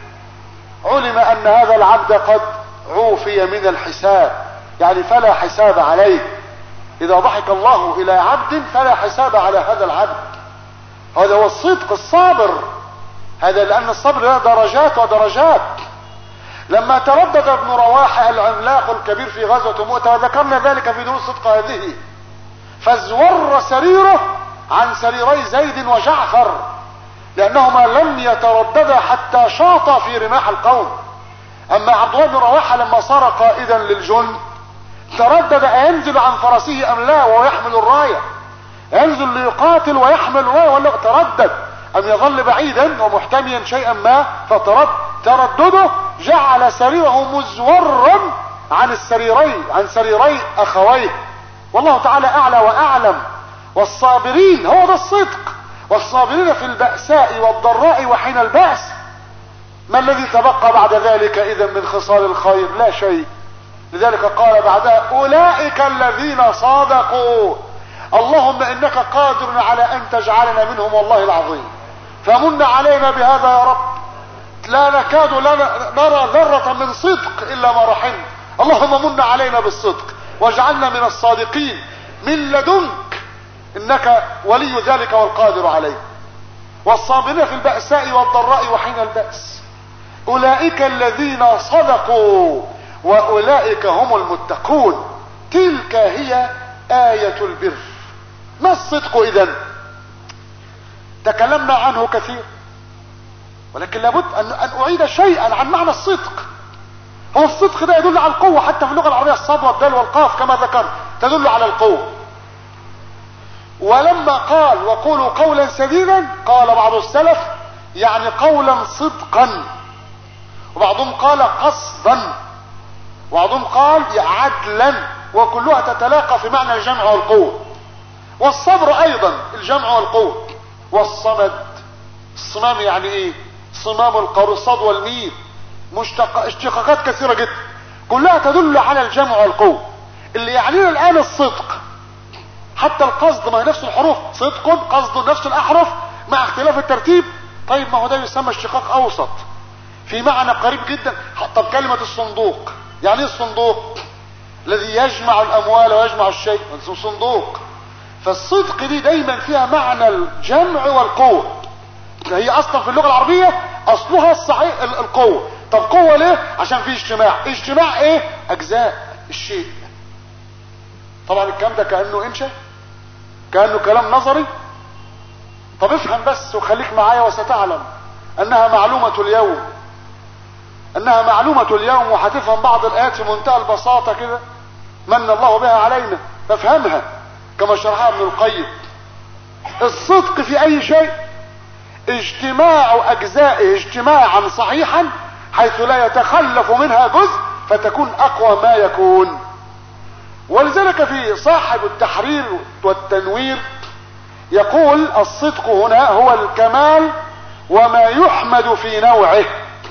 علم ان هذا العبد قد عوفي من الحساب، يعني فلا حساب عليه. اذا ضحك الله الى عبد فلا حساب على هذا العبد. هذا هو الصدق الصابر، هذا لان الصبر له درجات ودرجات. لما تردد ابن رواحة العملاق الكبير في غزوة مؤتة، وذكرنا ذلك في دروس صدق هذه، فازور سريره عن سريري زيد وجعفر، لانهما لم يترددا حتى شاطا في رماح القوم. اما عبد الله بن رواحة لما صار قائدا للجند تردد أينزل عن فرسه ام لا وهو يحمل الراية، ينزل ليقاتل ويحمل الراية ولا تردد، ام يظل بعيدا ومحتميا شيئا ما، فتردده جعل سريره مزورا عن سريري اخويه. والله تعالى اعلى واعلم. والصابرين، هو ده الصدق، والصابرين في البأساء والضراء وحين البأس. ما الذي تبقى بعد ذلك اذا من خصال الخير؟ لا شيء. لذلك قال بعدها اولئك الذين صادقوا. اللهم انك قادر على ان تجعلنا منهم والله العظيم، فمن علينا بهذا يا رب، لا نكاد نرى ذرة من صدق الا ما رحمت. اللهم من علينا بالصدق واجعلنا من الصادقين من لدنك، انك ولي ذلك والقادر عليه. والصابرين في البأساء والضراء وحين البأس، اولئك الذين صدقوا واولئك هم المتقون. تلك هي آية البر. ما الصدق اذن؟ تكلمنا عنه كثير، ولكن لابد ان اعيد شيئا عن معنى الصدق. هو الصدق ده يدل على القوة، حتى في اللغة العربية الصاد والدال والقاف كما ذكر تدل على القوة. ولما قال وقولوا قولا سديدا، قال بعض السلف يعني قولا صدقا، وبعضهم قال قصدا، وبعضهم قال عدلا، وكلها تتلاقى في معنى الجمع والقوة. والصبر ايضا الجمع والقوة. والصمد، الصمام يعني ايه؟ صمام الصاد والميم، اشتقاقات كثيرة جدا كلها تدل على الجمع والقوة. اللي يعنينا الان الصدق، حتى القصد ما هي نفس الحروف، صدق قصد نفس الاحرف مع اختلاف الترتيب. طيب ما هو ده يسمى اشتقاق اوسط في معنى قريب جدا. طب كلمة الصندوق يعني ايه؟ الصندوق الذي يجمع الاموال ويجمع الشيء، اسمه صندوق. فالصدق دي دايما فيها معنى الجمع والقوة. هي اصلا في اللغة العربية اصلها الصحيح القوة. طب قوة ليه؟ عشان في اجتماع. اجتماع ايه؟ اجزاء الشيء. طبعا الكلام ده كأنه انشاء، كأنه كلام نظري. طب افهم بس وخليك معايا وستعلم انها معلومة اليوم، انها معلومة اليوم. وهتفهم بعض الايات في منتهى البساطة كده من الله بها علينا، فافهمها كما شرحها ابن القيم. الصدق في اي شيء اجتماع اجزائه اجتماعا صحيحا حيث لا يتخلف منها جزء فتكون اقوى ما يكون. ولذلك في صاحب التحرير والتنوير يقول الصدق هنا هو الكمال وما يحمد في نوعه.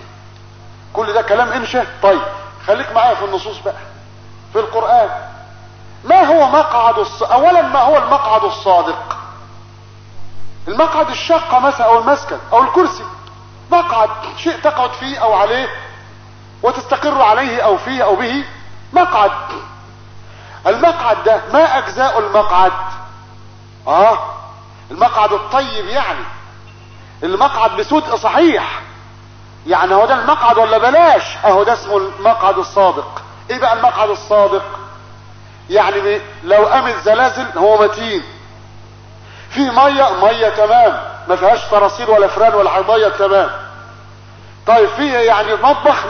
كل ده كلام انشاء. طيب خليك معايا في النصوص بقى في القرآن. ما هو مقعد اولا ما هو المقعد الصادق؟ المقعد الشقة مثلا او المسكن او الكرسي، مقعد شيء تقعد فيه او عليه وتستقر عليه او فيه او به، مقعد. المقعد ده ما اجزاء المقعد؟ المقعد الطيب، يعني المقعد بسدء صحيح، يعني هو ده المقعد ولا بلاش؟ اهو ده اسمه المقعد الصادق. ايه بقى المقعد الصادق؟ يعني لو قامت زلازل هو متين. في ميه تمام ما فيهاش صراصير ولا فران ولا ميه تمام. طيب في يعني مطبخ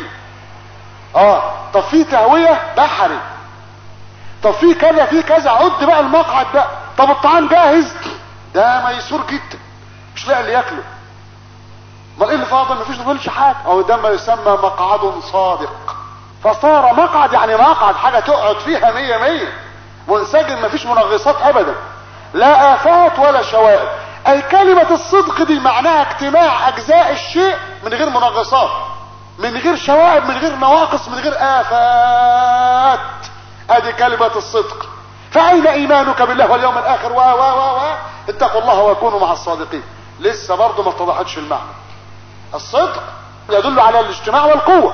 100. طب في تهويه بحري. طب في كذا في كذا. عد بقى المقعد بقى. طب الطعام جاهز ده ميسور جدا مش لاقي اللي ياكله. امال ايه اللي فاضل؟ مفيش نقولش حاجه. او ده ما يسمى مقعد صادق. فصار مقعد يعني مقعد حاجه تقعد فيها 100 منسجم مفيش منغصات ابدا لا آفات ولا شوائب. اي كلمة الصدق دي معناها اجتماع اجزاء الشيء من غير منغصات من غير شوائب من غير نواقص من غير آفات. ادي كلمة الصدق. فأين ايمانك بالله واليوم الاخر اتقوا الله وكونوا مع الصادقين. لسه برضه ما اتضحتش المعنى. الصدق يدل على الاجتماع والقوة.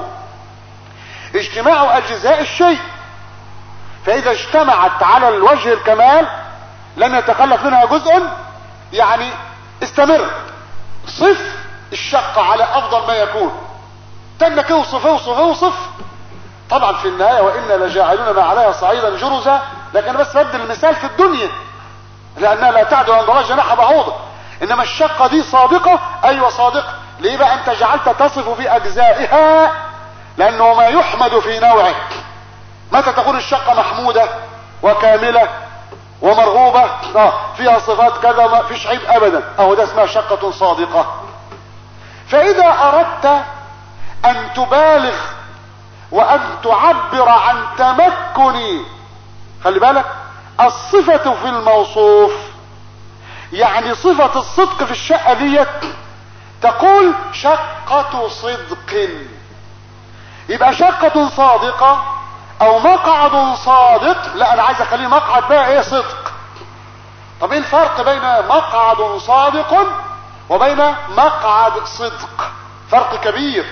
اجتماع اجزاء الشيء فاذا اجتمعت على الوجه الكمال لن يتخلف منها جزء يعني استمر. صف الشقة على افضل ما يكون. تنك اوصف طبعا في النهاية وإنا لجاعلون ما عليها صعيدا جرزا. لكن بس بدل المثال في الدنيا لانها لا تعدل عند الله جناح بعوضة. انما الشقة دي صادقة. ايوه صادقة. ليه بقى انت جعلت تصف في اجزائها؟ لانه ما يحمد في نوعه. متى تكون الشقة محمودة وكاملة ومرغوبة فيها صفات كذا ما فيش عيب ابدا ده اسمها شقة صادقة. فاذا اردت ان تبالغ وان تعبر عن تمكن خلي بالك الصفة في الموصوف يعني صفة الصدق في الشقة ديت تقول شقة صدق. يبقى شقة صادقة او مقعد صادق. لا انا عايز اخليه مقعد بقى ايه صدق. طب ايه الفرق بين مقعد صادق وبين مقعد صدق؟ فرق كبير.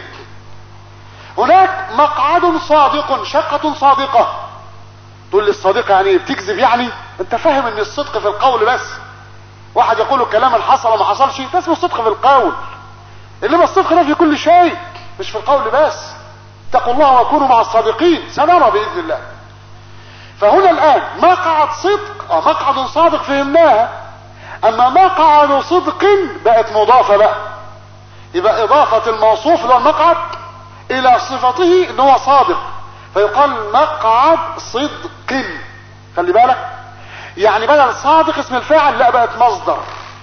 هناك مقعد صادق شقة صادقة. تقول لي الصادقة يعني بتكذب يعني؟ انت فاهم ان الصدق في القول بس. واحد يقول الكلام اللي حصل وما حصلش ده اسمه الصدق في القول. انما الصدق ده في كل شيء مش في القول بس. اتقوا الله وكونوا مع الصادقين سنرى باذن الله. فهنا الان مقعد صدق مقعد صادق فهمناها. اما مقعد صدق بقت مضافة بقى. يبقى اضافة الموصوف اللي هو المقعد الى صفته ان هو صادق فيقال مقعد صدق. خلي بالك يعني بدل صادق اسم الفاعل لا بقت مصدر.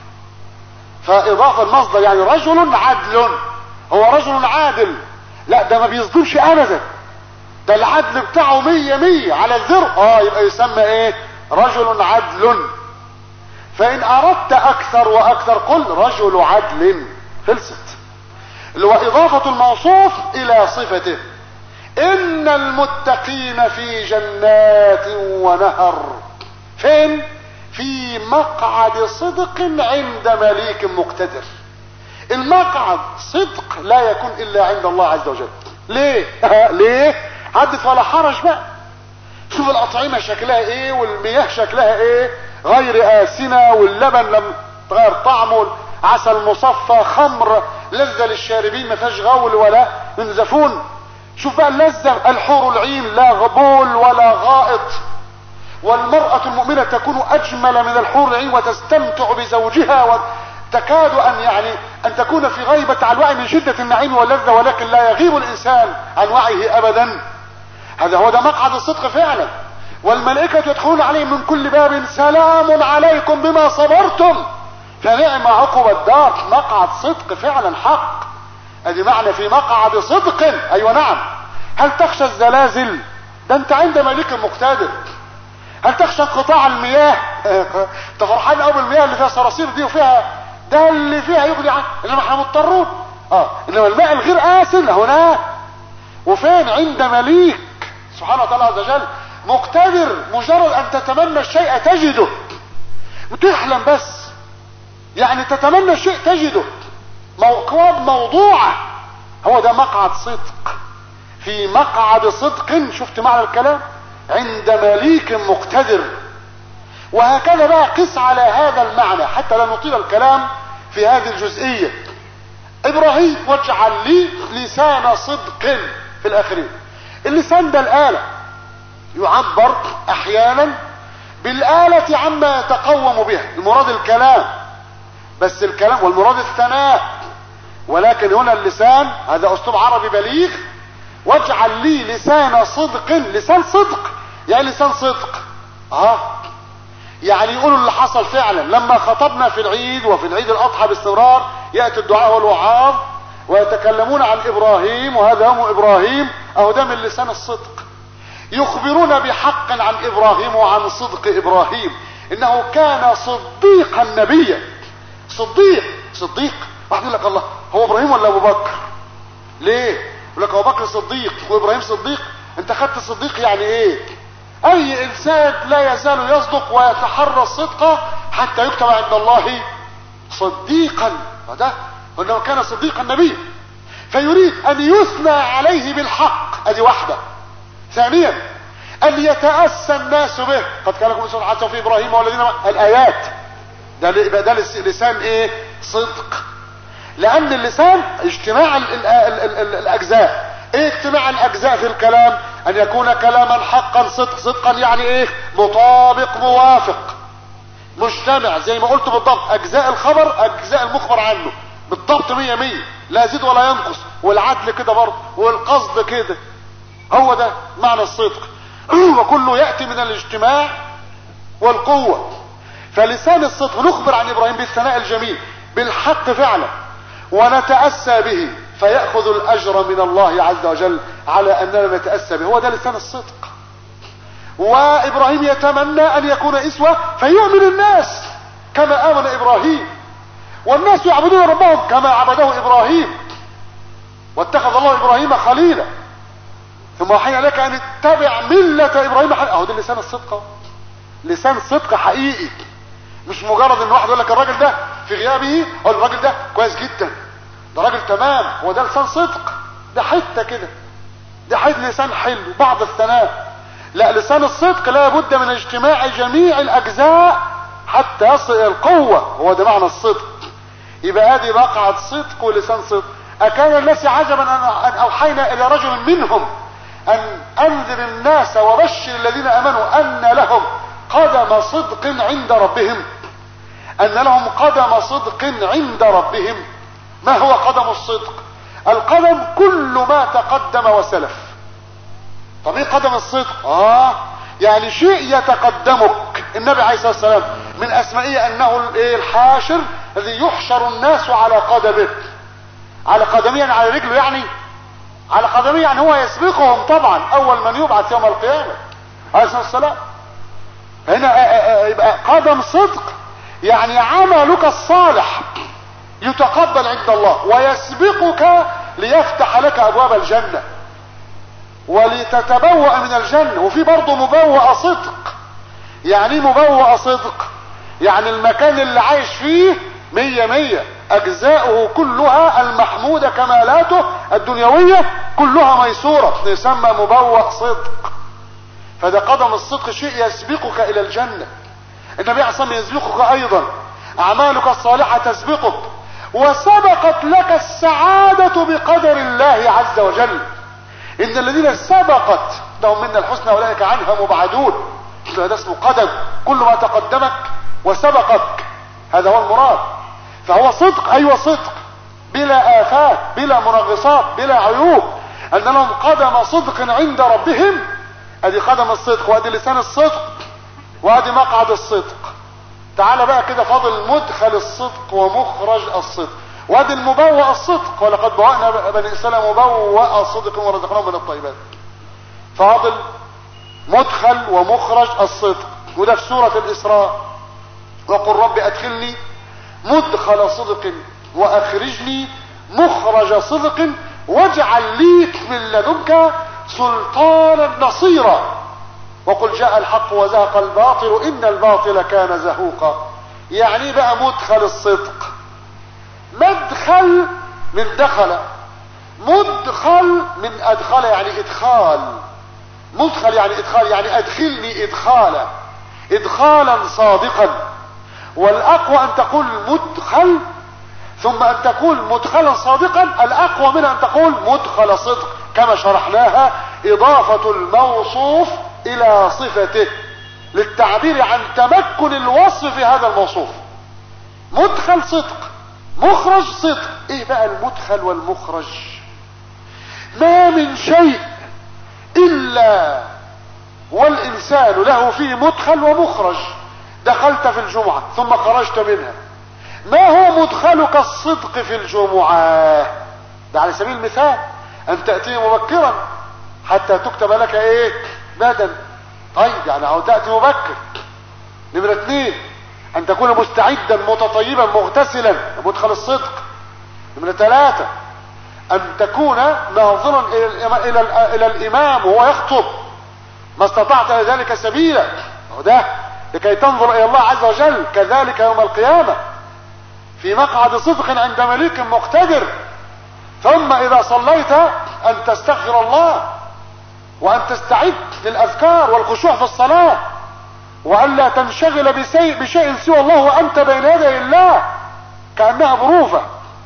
فاضافة المصدر يعني رجل عدل. هو رجل عادل. لا ده ما بيصدمش ابدا. ده العدل بتاعه 100 على الذر. يبقى يسمى ايه؟ رجل عدل. فان اردت اكثر واكثر قل رجل عدل. خلصت. اللي هو اضافة الموصوف الى صفته. ان المتقين في جنات ونهر. فين؟ في مقعد صدق عند مليك مقتدر. المقعد صدق لا يكون الا عند الله عز وجل. ليه؟ ليه؟ حدث ولا حرج بقى. شوف الاطعمة شكلها ايه والمياه شكلها ايه غير آسنة واللبن لم تغير طعمه عسل مصفى خمر لذة للشاربين ما فيهاش غول ولا ينزفون. شوف بقى اللذة الحور العين لا غبول ولا غائط. والمرأة المؤمنة تكون اجمل من الحور العين وتستمتع بزوجها وتكاد ان تكون في غيبة عن الوعي من شدة النعيم واللذة ولكن لا يغيب الانسان عن وعيه ابدا. هذا هو ده مقعد الصدق فعلا. والملائكة يدخلون عليهم من كل باب سلام عليكم بما صبرتم فنعم عقب الدار. مقعد صدق فعلا حق. ادي معنى في مقعد صدق. ايوه نعم. هل تخشى الزلازل؟ ده انت عند ملك مقتدر. هل تخشى انقطاع المياه؟ انت فرحان قوي بالمياه اللي فيها صراصير دي وفيها ده اللي فيها يغني عنه انما احنا مضطرون. انما الماء الغير آسن هناك. وفين؟ عند مليك سبحانه وتعالى عز وجل مقتدر. مجرد ان تتمنى الشيء تجده. تحلم بس يعني تتمنى الشيء تجده. اكواب موضوعة. هو ده مقعد صدق. في مقعد صدق. شفت معنى الكلام؟ عند مليك مقتدر. وهكذا بقى قس على هذا المعنى حتى لا نطيل الكلام في هذه الجزئية. ابراهيم واجعل لي لسان صدق في الاخرين. اللسان ده الآلة يعبر احيانا بالآلة عما يتقوم بها، المراد الكلام، بس الكلام والمراد الثناء، ولكن هنا اللسان هذا اسلوب عربي بليغ. واجعل لي لسان صدق، لسان صدق يعني لسان صدق، يعني يقولوا اللي حصل فعلا. لما خطبنا في العيد وفي العيد الاضحى باستمرار ياتي الدعاء والوعاظ ويتكلمون عن ابراهيم، وهذا يوم ابراهيم، اهو ده من لسان الصدق. يخبرون بحق عن ابراهيم وعن صدق ابراهيم، انه كان صديقا نبيا. صديق واحد يقول لك الله هو ابراهيم ولا ابو بكر؟ ليه؟ يقول لك ابو بكر صديق وابراهيم صديق. انت خدت صديق يعني ايه؟ اي انسان لا يزال يصدق ويتحرى الصدق حتى يكتب عند الله صديقا، وده انه كان صديقا نبيا. فيريد ان يثنى عليه بالحق، ادي واحده. ثانيا ان يتأسى الناس به، قد كان لكم اسوة حسنة في ابراهيم والذين الايات. ده لسان ايه؟ صدق. لان اللسان اجتماع الاجزاء. ايه اجتماع الاجزاء في الكلام؟ ان يكون كلاما حقا صدقا يعني ايه؟ مطابق موافق مجتمع، زي ما قلت بالضبط، اجزاء الخبر اجزاء المخبر عنه بالضبط 100 لا يزيد ولا ينقص، والعدل كده برضه، والقصد كده. هو ده معنى الصدق. وكله يأتي من الاجتماع والقوة. فلسان الصدق نخبر عن ابراهيم بالثناء الجميل بالحق فعلا، ونتأسى به فيأخذ الاجر من الله عز وجل على اننا نتأسى به. هو ده لسان الصدق. وابراهيم يتمنى ان يكون اسوة فيؤمن الناس كما امن ابراهيم، والناس يعبدون ربهم كما عبده ابراهيم، واتخذ الله ابراهيم خليلا، ثم وحينا لك ان اتبع ملة ابراهيم حنيفا. اهو ده لسان الصدق، لسان صدق حقيقي، مش مجرد ان واحد يقول لك الراجل ده في غيابه او الراجل ده كويس جدا، ده راجل تمام. هو ده لسان صدق؟ ده حته كده، ده حته لسان حلو بعض الثناء. لا، لسان الصدق لا بد من اجتماع جميع الاجزاء حتى يصل الى القوة. هو ده معنى الصدق. يبقى هذه بقعة صدق ولسان صدق. اكان الناس عجبا ان اوحينا الى رجل منهم ان انذر الناس وبشر الذين امنوا ان لهم قدم صدق عند ربهم. ان لهم قدم صدق عند ربهم. ما هو قدم الصدق؟ القدم كل ما تقدم وسلف. طب ايه قدم الصدق؟ يعني شيء يتقدمك. النبي عليه الصلاة والسلام من اسمائه انه الحاشر الذي يحشر الناس على قدمه. على قدمه يعني على رجله، يعني على قدمه يعني هو يسبقهم طبعا، اول من يبعث يوم القيامة عليه الصلاة والسلام. هنا يبقى قدم صدق يعني عملك الصالح يتقبل عند الله ويسبقك ليفتح لك ابواب الجنة ولتتبوأ من الجنة. وفي برضه مبوأ صدق. يعني مبوأ صدق يعني المكان اللي عايش فيه 100 اجزاؤه كلها المحمودة كمالاته الدنيوية كلها ميسورة، يسمى مبوأ صدق. فده قدم الصدق، شيء يسبقك الى الجنة. النبي عليه الصلاة والسلام يسبقك ايضا، اعمالك الصالحة تسبقك، وسبقت لك السعادة بقدر الله عز وجل. ان الذين سبقت لهم منا الحسنى اولئك عنها مبعدون. هذا اسمه قدم، كل ما تقدمك وسبقك، هذا هو المراد. فهو صدق، ايوه صدق بلا آفات بلا منغصات بلا عيوب. ان لهم قدم صدق عند ربهم. ادي قدم الصدق، وادي لسان الصدق، وادي مقعد الصدق. تعال بقى كده فاضل مدخل الصدق ومخرج الصدق، وادي المبوأ الصدق، ولقد بوأنا بني اسرائيل مبوأ صدق ورزقناهم من الطيبات. فاضل مدخل ومخرج الصدق، وده في سورة الإسراء. وقل رب ادخلني مدخل صدق واخرجني مخرج صدق واجعل لي من لدنك سلطانا نصيرا. وقل جاء الحق وزهق الباطل ان الباطل كان زهوقا. يعني بقى مدخل الصدق. مدخل من دخل، مدخل من ادخل يعني ادخال. مدخل يعني ادخال، يعني ادخلني ادخالا، ادخالا صادقا. والاقوى ان تقول مدخل ثم ان تقول مدخلا صادقا. الاقوى من ان تقول مدخل صدق كما شرحناها، اضافة الموصوف الى صفته للتعبير عن تمكن الوصف في هذا الموصوف. مدخل صدق، مخرج صدق. ايه بقى المدخل والمخرج؟ ما من شيء الا والانسان له فيه مدخل ومخرج. دخلت في الجمعة ثم خرجت منها، ما هو مدخلك الصدق في الجمعة؟ ده على سبيل المثال ان تأتي مبكرا حتى تكتب لك ايه؟ بدن. طيب يعني او تأتي مبكر. نمرة 2 ان تكون مستعدا متطيبا مغتسلا، مدخل الصدق. نمرة 3 ان تكون ناظرا الى الامام وهو يخطب ما استطعت ذلك سبيلا، وده لكي تنظر الى الله عز وجل. كذلك يوم القيامة في مقعد صدق عند مليك مقتدر. ثم اذا صليت ان تستغفر الله وان تستعد للاذكار والخشوع في الصلاة، وان لا تنشغل بشيء سوى الله وانت بين يدي الله كأنها بروفة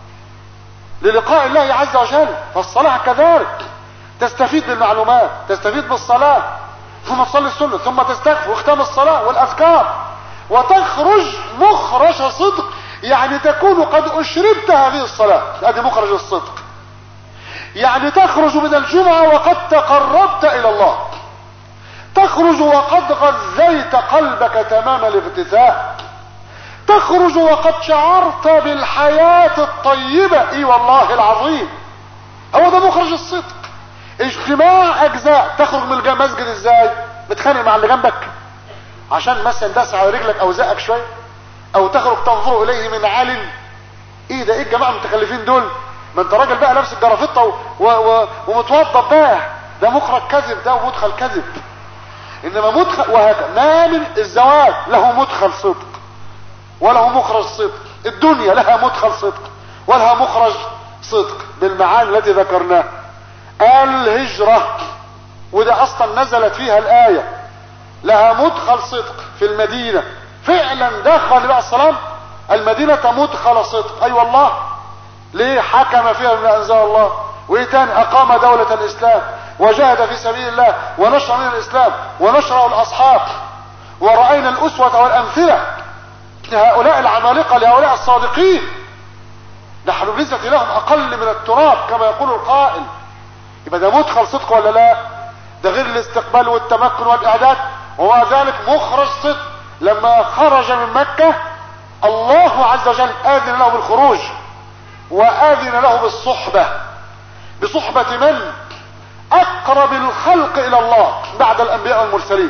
للقاء الله عز وجل. فالصلاة كذلك تستفيد بالمعلومات، تستفيد بالصلاة، ثم تصلي السنة، ثم تستغفر واختام الصلاة والاذكار، وتخرج مخرج صدق، يعني تكون قد اشربت هذه الصلاة. هذه مخرج الصدق. يعني تخرج من الجمعة وقد تقربت الى الله، تخرج وقد غذيت قلبك تمام الاغتذاء، تخرج وقد شعرت بالحياة الطيبة. اي والله العظيم، هو ده مخرج الصدق. اجتماع اجزاء. تخرج من المسجد ازاي؟ بتخانق مع اللي جنبك عشان مثلا داس على رجلك او زقك شويه، او تخرج تنظر اليه من عال. ايه ده؟ ايه الجماعه المتخلفين دول؟ ما انت راجل بقى لابس الجرافطه ومتوضب بقى. ده مخرج كذب، ده ومدخل كذب. انما مدخل وهكذا. ما من الزواج له مدخل صدق وله مخرج صدق، الدنيا لها مدخل صدق ولها مخرج صدق بالمعاني التي ذكرناها. الهجرة وده اصلا نزلت فيها الآية، لها مدخل صدق في المدينة. فعلا دخل النبي عليه السلام المدينة مدخل صدق. اي والله. ليه؟ حكم فيها بما انزل الله. وايه تاني؟ اقام دولة الاسلام وجاهد في سبيل الله ونشر من الاسلام ونشره الاصحاب، ورأينا الاسوة والامثلة لهؤلاء العمالقة، لهؤلاء الصادقين. نحن بالنسبة لهم اقل من التراب كما يقول القائل. يبقى ده مدخل صدق ولا لا؟ ده غير الاستقبال والتمكن والاعداد. ومع ذلك مخرج صدق. لما خرج من مكة الله عز وجل آذن له بالخروج وآذن له بالصحبة. بصحبة من؟ اقرب الخلق الى الله بعد الانبياء والمرسلين.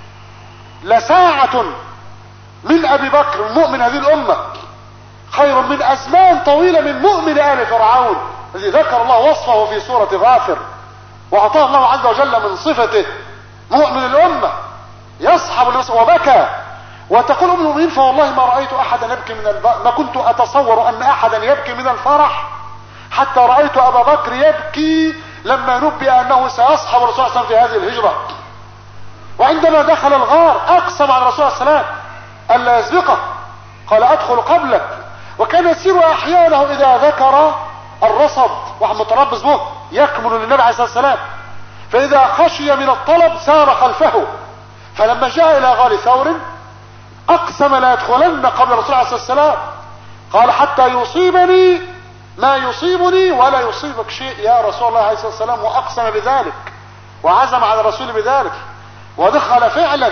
لساعة من ابي بكر مؤمن هذه الامة خير من ازمان طويلة من مؤمن آل فرعون الذي ذكر الله وصفه في سورة غافر، واعطاه الله عز وجل من صفته مؤمن الامة يصحب الناس. وبكى وتقول ام المؤمنين فوالله ما رأيت احدا يبكي ما كنت اتصور ان احدا يبكي من الفرح حتى رأيت ابا بكر يبكي لما نبئ انه سيصحب الرسول صلى الله عليه وسلم في هذه الهجرة. وعندما دخل الغار اقسم على الرسول صلى الله عليه وسلم الا يسبقه، قال ادخل قبلك. وكان يسير احيانه اذا ذكر الرصد واحد متربص به يكمل للنبي عليه الصلاة والسلام، فاذا خشي من الطلب سار خلفه. فلما جاء الى غار ثور اقسم لا يدخلن قبل الرسول عليه الصلاة والسلام، قال حتى يصيبني ما يصيبني ولا يصيبك شيء يا رسول الله عليه الصلاة والسلام. واقسم بذلك وعزم على الرسول بذلك، ودخل فعلا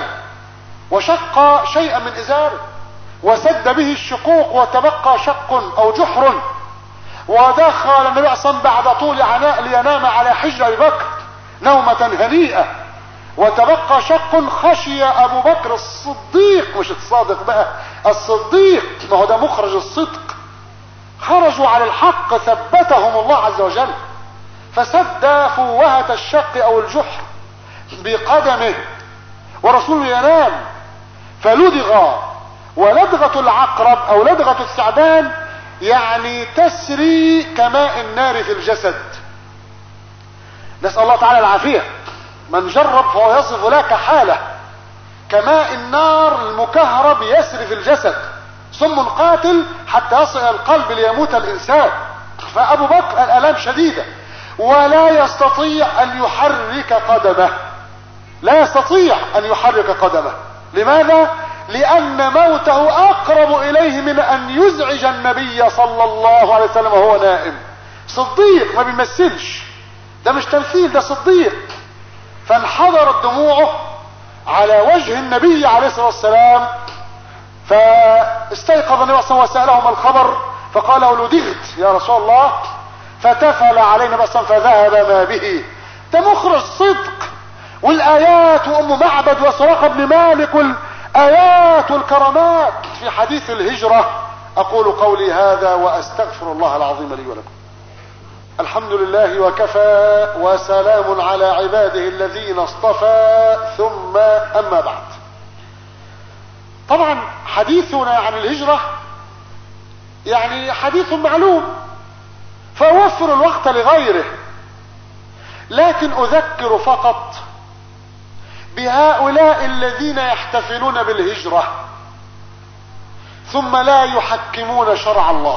وشق شيئا من ازاره وسد به الشقوق وتبقى شق او جحر. ودخل النبي صلى الله عليه وسلم بعد طول عناء لينام على حجر ابي بكر نومة هنيئة، وتبقى شق. خشي ابو بكر الصديق، مش الصادق بقى، الصديق، ما هو ده مخرج الصدق. خرجوا على الحق ثبتهم الله عز وجل، فسد فوهة الشق او الجحر بقدمه ورسوله ينام فلدغ. ولدغة العقرب او لدغة الثعبان يعني تسري كماء النار في الجسد. نسأل الله تعالى العافية. من جرب فهو يصف لك حالة كماء النار المكهرب يسري في الجسد، سم قاتل حتى يصل القلب ليموت الانسان. فابو بكر الالام شديدة ولا يستطيع ان يحرك قدمه، لا يستطيع ان يحرك قدمه. لماذا؟ لان موته اقرب اليه من ان يزعج النبي صلى الله عليه وسلم وهو نائم. صديق ما بيمثلش، ده مش تمثيل، ده صديق. فانحدرت دموعه على وجه النبي عليه الصلاة والسلام، فاستيقظ النبي صلى الله عليه وسلم وسأله ما الخبر، فقال له لدغت يا رسول الله، فتفل علينا النبي صلى الله عليه وسلم فذهب ما به. ده مخرج صدق، والآيات وأم معبد وسراقة بن مالك والآيات والكرامات في حديث الهجرة. أقول قولي هذا وأستغفر الله العظيم لي ولكم. الحمد لله وكفى وسلام على عباده الذين اصطفى، ثم أما بعد. طبعا حديثنا عن الهجرة يعني حديث معلوم، فأوفر الوقت لغيره، لكن أذكر فقط بهؤلاء الذين يحتفلون بالهجرة ثم لا يحكمون شرع الله،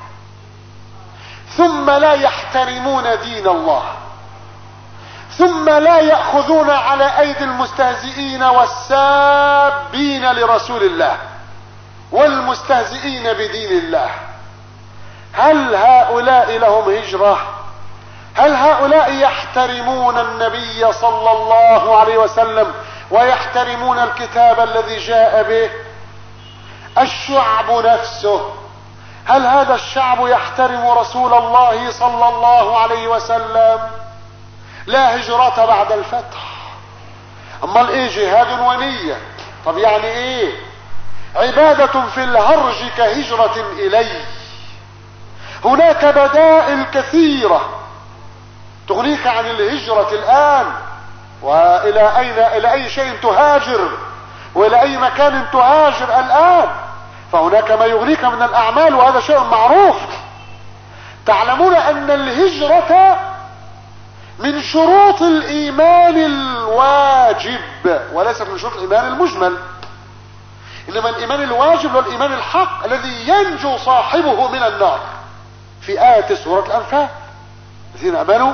ثم لا يحترمون دين الله، ثم لا يأخذون على أيدي المستهزئين والسابين لرسول الله والمستهزئين بدين الله. هل هؤلاء لهم هجرة؟ هل هؤلاء يحترمون النبي صلى الله عليه وسلم ويحترمون الكتاب الذي جاء به؟ الشعب نفسه، هل هذا الشعب يحترم رسول الله صلى الله عليه وسلم؟ لا هجرة بعد الفتح. امال ايه جهاد ونية؟ طب يعني ايه عبادة في الهرج كهجرة اليه؟ هناك بدائل كثيرة تغنيك عن الهجرة الان، والى اين، الى اي شيء تهاجر، والى اي مكان تهاجر الان. فهناك ما يغنيك من الاعمال، وهذا شيء معروف. تعلمون ان الهجرة من شروط الايمان الواجب وليست من شروط الايمان المجمل، انما الايمان الواجب هو الايمان الحق الذي ينجو صاحبه من النار. في آية سورة الانفال الذين امنوا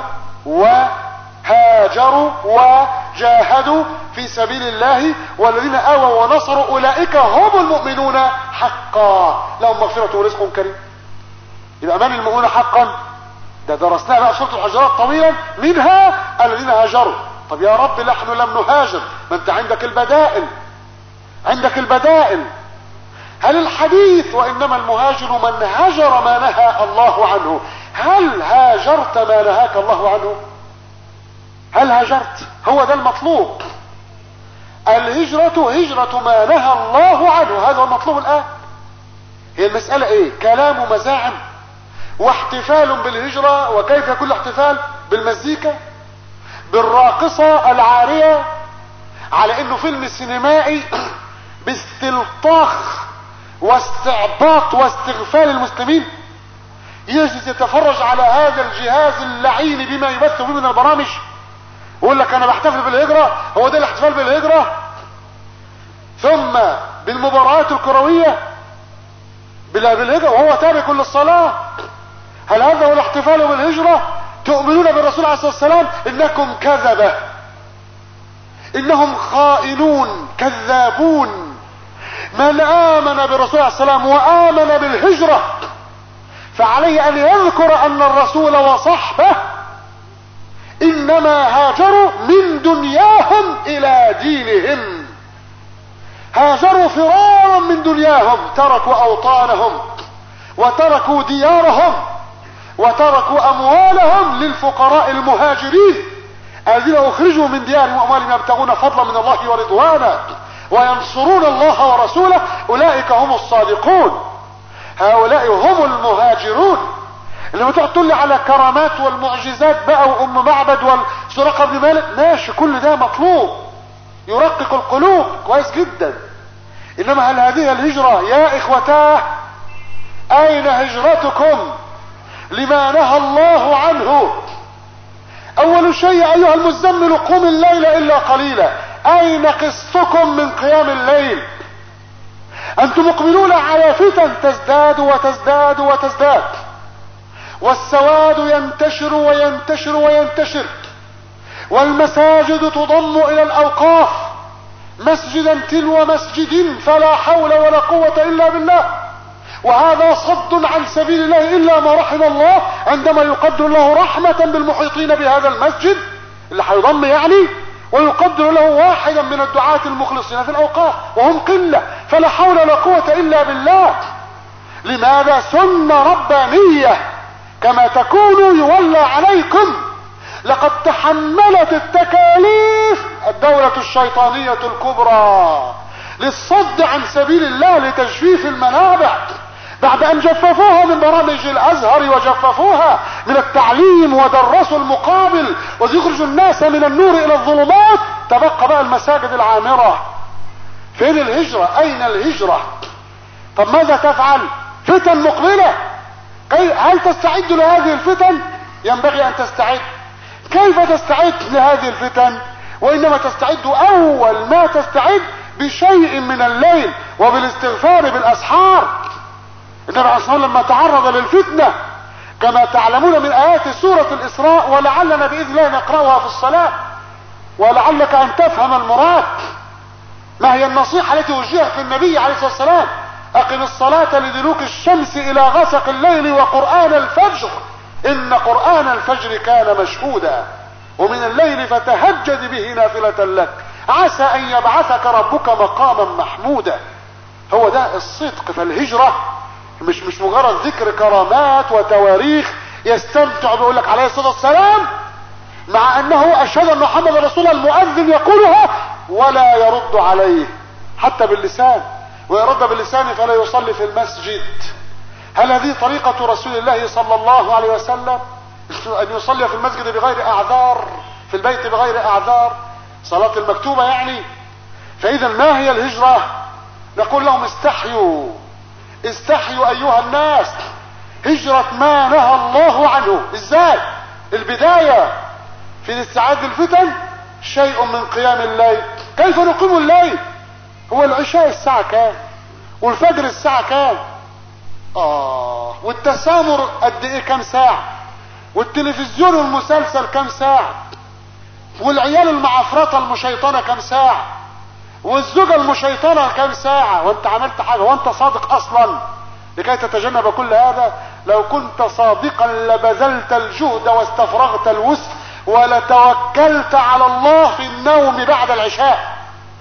وهاجروا وجاهدوا في سبيل الله والذين آووا ونصروا اولئك هم المؤمنون حقا لهم مغفرة ورزق كريم. يبقى امان المؤمنون حقا ده درسناها بقى سورة الحجرات طويلا، منها الذين هاجروا. طب يا رب نحن لم نهاجر، ما انت عندك البدائل، عندك البدائل. هل الحديث وانما المهاجر من هجر ما نهى الله عنه؟ هل هاجرت ما نهاك الله عنه؟ هل هاجرت؟ هو ده المطلوب. الهجرة هجرة ما نهى الله عنه، هذا هو المطلوب الآن. هي المسألة ايه؟ كلام ومزاعم واحتفال بالهجرة. وكيف يكون الاحتفال؟ بالمزيكا، بالراقصة العارية، على انه فيلم سينمائي باستلطاخ واستعباط واستغفال المسلمين. يجلس يتفرج على هذا الجهاز اللعين بما يبث به من البرامج، يقول لك انا بحتفل بالهجرة. هو ده الاحتفال بالهجرة؟ ثم بالمباريات الكروية بالهجرة وهو تارك للصلاة. هل هذا هو الاحتفال بالهجرة؟ تؤمنون بالرسول عليه الصلاة والسلام؟ انكم كذبة، انهم خائنون كذابون. من آمن بالرسول عليه الصلاة والسلام وآمن بالهجرة فعليه ان يذكر ان الرسول وصحبه انما هاجروا من دنياهم الى دينهم. هاجروا فرارا من دنياهم، تركوا اوطانهم وتركوا ديارهم وتركوا اموالهم للفقراء المهاجرين الذين اخرجوا من ديارهم واموالهم يبتغون فضلا من الله ورضوانا وينصرون الله ورسوله. اولئك هم الصادقون، هؤلاء هم المهاجرون. اللي تقعد تقول لي على كرامات والمعجزات بقى وام معبد والسراقة بن مالك، ماشي، كل ده مطلوب يرقق القلوب كويس جدا. انما هل هذه الهجرة يا اخوتاه؟ اين هجرتكم لما نهى الله عنه؟ اول شيء ايها المزمل قم الليل الا قليلا. اين قسطكم من قيام الليل؟ انتم مقبلون على فتن تزداد وتزداد وتزداد، والسواد ينتشر وينتشر وينتشر، والمساجد تضم الى الاوقاف مسجدا تلو مسجد، فلا حول ولا قوة الا بالله. وهذا صد عن سبيل الله الا ما رحم الله، عندما يقدر له رحمة بالمحيطين بهذا المسجد اللي هيضم يعني، ويقدر له واحدا من الدعاة المخلصين في الاوقاف وهم قلة، فلا حول ولا قوة الا بالله. لماذا؟ سنة ربانية، كما تكونوا يولى عليكم. لقد تحملت التكاليف الدولة الشيطانية الكبرى للصد عن سبيل الله، لتجفيف المنابع، بعد ان جففوها من برامج الازهر وجففوها من التعليم ودرسوا المقابل ويخرجوا الناس من النور الى الظلمات. تبقى بقى المساجد العامرة. فين الهجرة؟ اين الهجرة؟ طب ماذا تفعل؟ فتن مقبلة، هل تستعد لهذه الفتن؟ ينبغي ان تستعد. كيف تستعد لهذه الفتن؟ وانما تستعد اول ما تستعد بشيء من الليل وبالاستغفار بالاسحار. النبي عليه الصلاة والسلام لما تعرض للفتنة كما تعلمون من ايات سورة الاسراء، ولعلنا باذن الله نقرأها في الصلاة ولعلك ان تفهم المراد. ما هي النصيحة التي وجهت للنبي عليه الصلاة والسلام؟ اقم الصلاة لدلوك الشمس الى غسق الليل وقرآن الفجر ان قرآن الفجر كان مشهودا ومن الليل فتهجد به نافلة لك عسى ان يبعثك ربك مقاما محمودا. هو ده الصدق. فالهجرة مش مجرد ذكر كرامات وتواريخ يستمتع بيقول لك عليه الصلاة والسلام، مع انه اشهد ان محمد رسول الله، المؤذن يقولها ولا يرد عليه حتى باللسان، ويرد باللسان فلا يصلي في المسجد. هل هذه طريقة رسول الله صلى الله عليه وسلم؟ ان يصلي في المسجد بغير اعذار، في البيت بغير اعذار، صلاة المكتوبة يعني. فاذا ما هي الهجرة؟ نقول لهم استحيوا ايها الناس. هجرة ما نهى الله عنه. ازاي؟ البداية في الاستعداد للفتن شيء من قيام الليل. كيف نقيم الليل؟ هو العشاء الساعة كام؟ والفجر الساعة كام؟ والتسامر قد ايه كام ساعة؟ والتلفزيون والمسلسل كام ساعة؟ والعيال المعفرطة المشيطنة كام ساعة؟ والزوجة المشيطنة كام ساعة؟ وانت عملت حاجة وانت صادق اصلا لكي تتجنب كل هذا؟ لو كنت صادقا لبذلت الجهد واستفرغت الوسع ولتوكلت على الله في النوم بعد العشاء.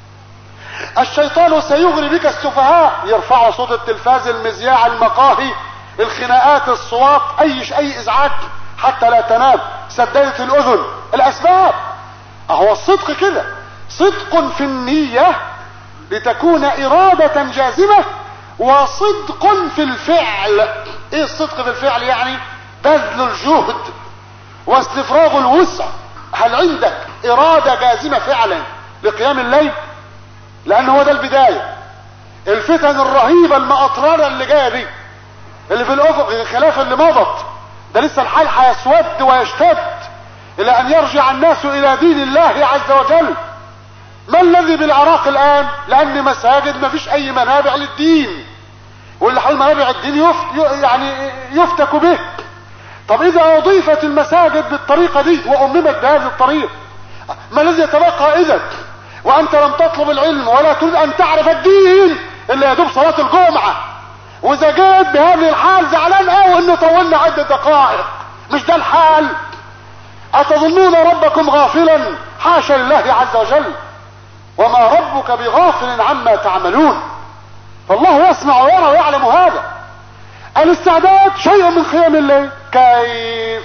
الشيطان سيغري بك السفهاء، يرفعوا صوت التلفاز، المذياع، المقاهي، الخناقات، الصوات، اي ازعاج حتى لا تنام، سدادة الاذن. الاسباب اهو الصدق كده، صدق في النية لتكون ارادة جازمة، وصدق في الفعل. ايه الصدق في الفعل؟ يعني بذل الجهد واستفراغ الوسع. هل عندك ارادة جازمة فعلا لقيام الليل؟ لان هو ده البداية. الفتن الرهيبة المأطرانة اللي جاية دي اللي في الافق خلاف اللي مضت، ده لسه الحال هيسود ويشتد الى ان يرجع الناس الى دين الله عز وجل. ما الذي بالعراق الان؟ لان مساجد ما فيش اي منابع للدين، واللي حول منابع الدين يفتك به. طب اذا اضيفت المساجد بالطريقة دي واممت بهذه الطريقة، ما الذي يتبقى اذا وانت لم تطلب العلم ولا تريد ان تعرف الدين الا يدوب صلاة الجمعة؟ واذا جيت بهذه الحال زعلان قوي انه طولنا عدة دقائق. مش ده الحال؟ اتظنون ربكم غافلا؟ حاشا لله عز وجل، وما ربك بغافل عما تعملون. فالله يسمع ويرى ويعلم هذا. الاستعداد شيء من قيام الليل. كيف؟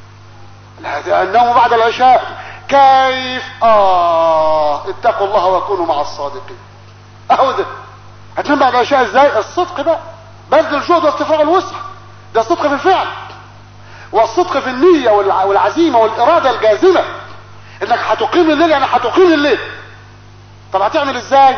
النوم بعد العشاء. كيف؟ اتقوا الله وكونوا مع الصادقين. اهو ده. هتنام بعد العشاء ازاي؟ الصدق بقى، بذل الجهد واستفراغ الوسع، ده الصدق في الفعل. والصدق في النية والعزيمة والإرادة الجازمة انك هتقيم الليل، يعني هتقيم الليل. طب هتعمل ازاي؟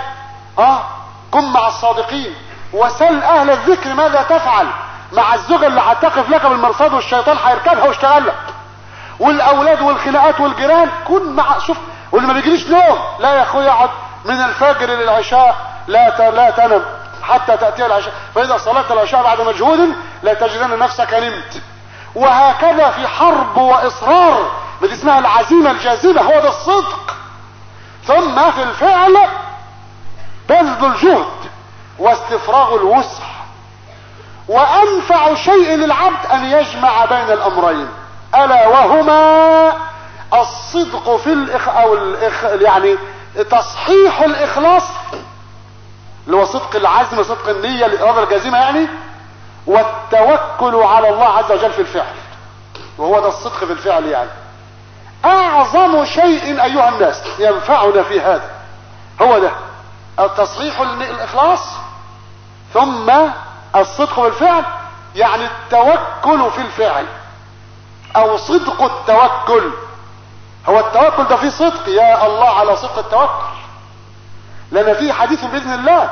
كن مع الصادقين، وسل اهل الذكر ماذا تفعل مع الزوجة اللي هتقف لك بالمرصاد والشيطان هيركبها واشتغل لك، والاولاد والخناقات والجيران. كن مع، شوف، واللي ما بيجريش نوم، لا يا اخويا اقعد من الفجر للعشاء، لا تنم حتى تأتي العشاء، فاذا صلاه العشاء بعد مجهود لا تجدن نفسك نمت. وهكذا في حرب واصرار ما دي اسمها العزيمة الجاذبة، هو ده الصدق. ثم في الفعل بذل الجهد واستفراغ الوسع. وانفع شيء للعبد ان يجمع بين الامرين، الا وهما الصدق في يعني تصحيح الاخلاص اللي هو صدق العزم، صدق النية، الاراده الجازمة يعني، والتوكل على الله عز وجل في الفعل، وهو ده الصدق في الفعل يعني. اعظم شيء ايها الناس ينفعنا في هذا هو ده تصحيح الاخلاص، ثم الصدق بالفعل، يعني التوكل في الفعل او صدق التوكل. هو التوكل ده فيه صدق، يا الله على صدق التوكل، لان فيه حديث باذن الله.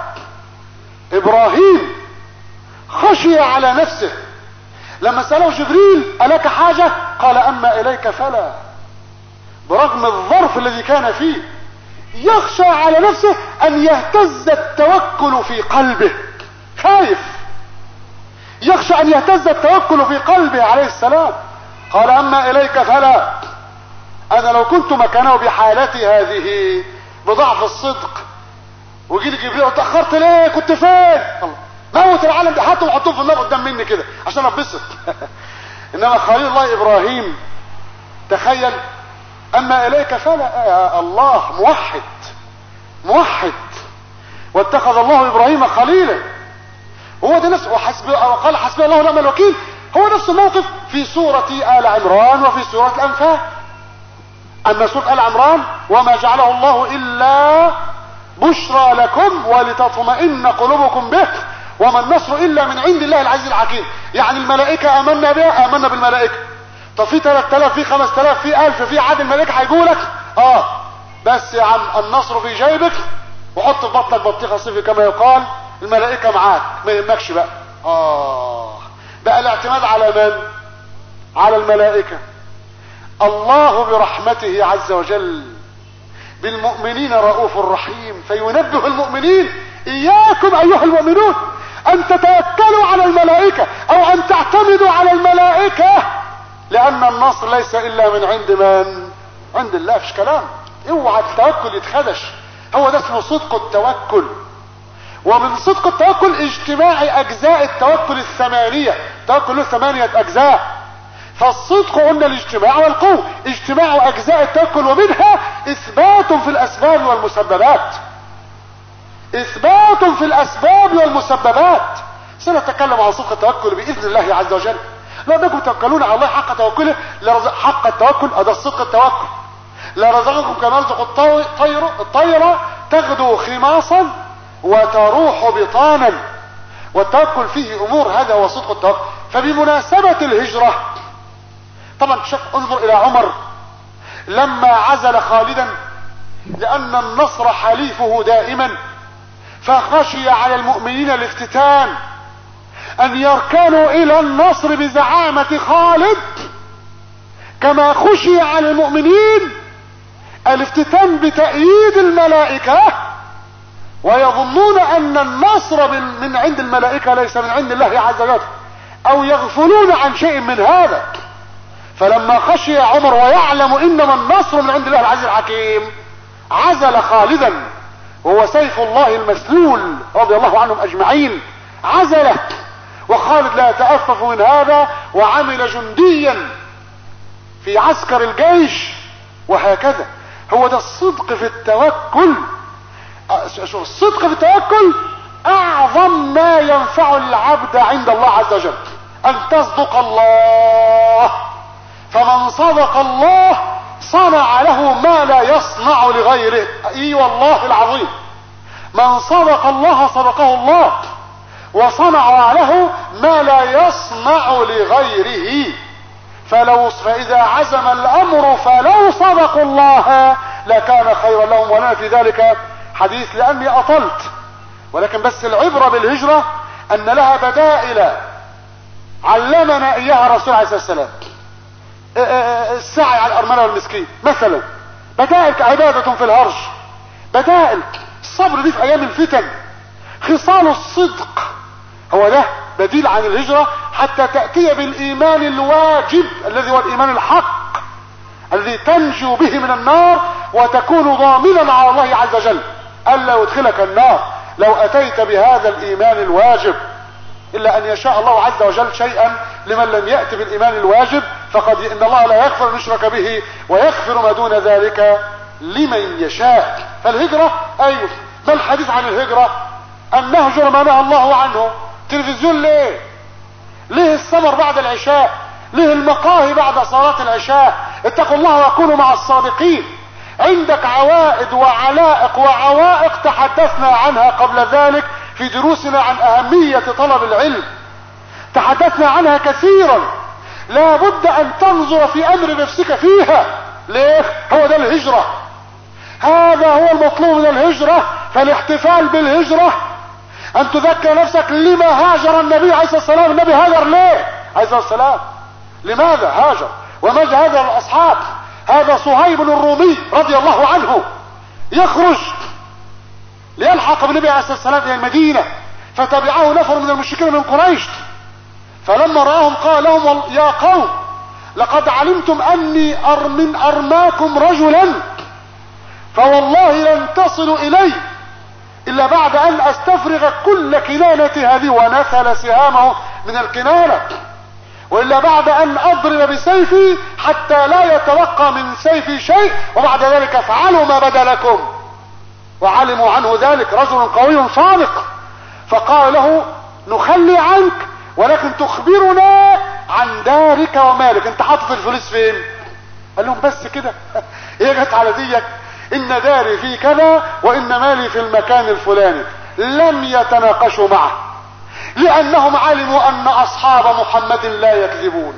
ابراهيم خشي على نفسه لما سأله جبريل ألك حاجة؟ قال اما اليك فلا، برغم الظرف الذي كان فيه يخشى على نفسه ان يهتز التوكل في قلبه، خايف يخشى ان يهتز التوكل في قلبه عليه السلام. قال اما اليك فلا، انا لو كنت مكانه بحالتي هذه بضعف الصدق وجيلي جبريل وتأخرت ليه، كنت فين؟ موت العالم ده، هاتوا وحطوه في النار قدام مني كده عشان ابسط. انما خليل الله ابراهيم تخيل، اما اليك فلا، يا الله موحد واتخذ الله ابراهيم خليلا. هو ده نفسه، وقال حسبي الله ونعم الوكيل. هو نفس الموقف في سورة آل عمران وفي سورة الأنفال. أما سورة آل عمران وما جعله الله إلا بشرى لكم ولتطمئن قلوبكم به وما النصر إلا من عند الله العزيز الحكيم. يعني الملائكة آمنا بها، آمنا بالملائكة. طب في 3000 في 5000 في 1000 في عدد الملائكة هيقولك بس يا عم النصر في جيبك وحط في بطنك بطيخة صيفي كما يقال، الملائكة معاك ما يهمكش بقى. بقى الاعتماد على من؟ على الملائكة. الله برحمته عز وجل بالمؤمنين رؤوف رحيم، فينبه المؤمنين اياكم ايها المؤمنون ان تتوكلوا على الملائكة او ان تعتمدوا على الملائكة، لان النصر ليس الا من عند من؟ عند الله. فيش كلام، اوعى التوكل يتخدش. هو ده اسمه صدق التوكل. ومن صدق التوكل اجتماع اجزاء التوكل الثمانية. التوكل له 8 اجزاء، فالصدق قلنا الاجتماع والقوة. اجتماع اجزاء التوكل ومنها اثبات في الاسباب والمسببات. اثبات في الاسباب والمسببات. سنتكلم عن صدق التوكل باذن الله عز وجل. لانكم توكلون على الله حق توكله، حق التوكل هذا الصدق التوكل. لرزقكم كما يرزق الطير تغدو خماصا وتروح بطانا. والتوكل فيه امور، هذا هو صدق التوكل. فبمناسبة الهجرة طبعا انظر الى عمر لما عزل خالدا لان النصر حليفه دائما، فخشي على المؤمنين الافتتان ان يركنوا الى النصر بزعامة خالد، كما خشي على المؤمنين الافتتان بتأييد الملائكة، ويظنون ان النصر من عند الملائكة ليس من عند الله عز وجل، او يغفلون عن شيء من هذا. فلما خشي عمر ويعلم انما النصر من عند الله العزيز الحكيم عزل خالدا، وهو سيف الله المسلول رضي الله عنهم اجمعين، عزله. وخالد لا يتأفف من هذا وعمل جنديا في عسكر الجيش، وهكذا. هو ده الصدق في التوكل. الصدق في التوكل اعظم ما ينفع العبد عند الله عز وجل، ان تصدق الله. فمن صدق الله صنع له ما لا يصنع لغيره. اي والله العظيم، من صدق الله صدقه الله وصنع له ما لا يصنع لغيره. فاذا عزم الامر فلو صدقوا الله لكان خيرا لهم. ولنا في ذلك حديث لاني اطلت، ولكن بس العبرة بالهجرة ان لها بدائل علمنا اياها الرسول عليه الصلاة والسلام. السعي على الارملة والمسكين مثلا، بدائل عبادة في الهرج، بدائل الصبر دي في ايام الفتن، خصال الصدق هو ده بديل عن الهجرة، حتى تأتي بالايمان الواجب الذي هو الايمان الحق الذي تنجو به من النار وتكون ضامنا على الله عز وجل ألا يدخلك النار لو أتيت بهذا الإيمان الواجب. إلا أن يشاء الله عز وجل شيئا لمن لم يأتي بالإيمان الواجب، فقد إن الله لا يغفر أن يشرك به ويغفر ما دون ذلك لمن يشاء. فالهجرة أيوه، ما الحديث عن الهجرة؟ أن نهجر ما نهى الله عنه. تلفزيون ليه؟ ليه السمر بعد العشاء؟ ليه المقاهي بعد صلاة العشاء؟ اتقوا الله وكونوا مع الصادقين. عندك عوائد وعلائق وعوائق تحدثنا عنها قبل ذلك في دروسنا عن أهمية طلب العلم، تحدثنا عنها كثيرا. لا بد أن تنظر في أمر نفسك فيها. ليه؟ هو ده الهجرة، هذا هو المطلوب من الهجرة. فالاحتفال بالهجرة أن تذكر نفسك لما هاجر النبي عليه الصلاة والسلام. النبي هاجر ليه عليه الصلاة والسلام؟ لماذا هاجر؟ وما هاجر الأصحاب؟ هذا صهيب الرومي رضي الله عنه يخرج ليلحق بالنبي عليه الصلاة والسلام إلى المدينة، فتبعه نفر من المشركين من قريش، فلما رآهم قال لهم يا قوم لقد علمتم أني من أرماكم رجلا، فوالله لن تصلوا إلي إلا بعد أن أستفرغ كل كنانة هذه، ونثل سهامه من الكنانة، وإلا بعد أن أضرب بسيفي حتى لا يتوقع من سيفي شيء، وبعد ذلك افعلوا ما بدا لكم. وعلموا عنه ذلك، رجل قوي صادق. فقال له نخلي عنك ولكن تخبرنا عن دارك ومالك، انت حاطط الفلوس فين؟ قال لهم بس كده هي جت على ديك، ان داري في كذا وان مالي في المكان الفلاني. لم يتناقشوا معه لانهم علموا ان اصحاب محمد لا يكذبون،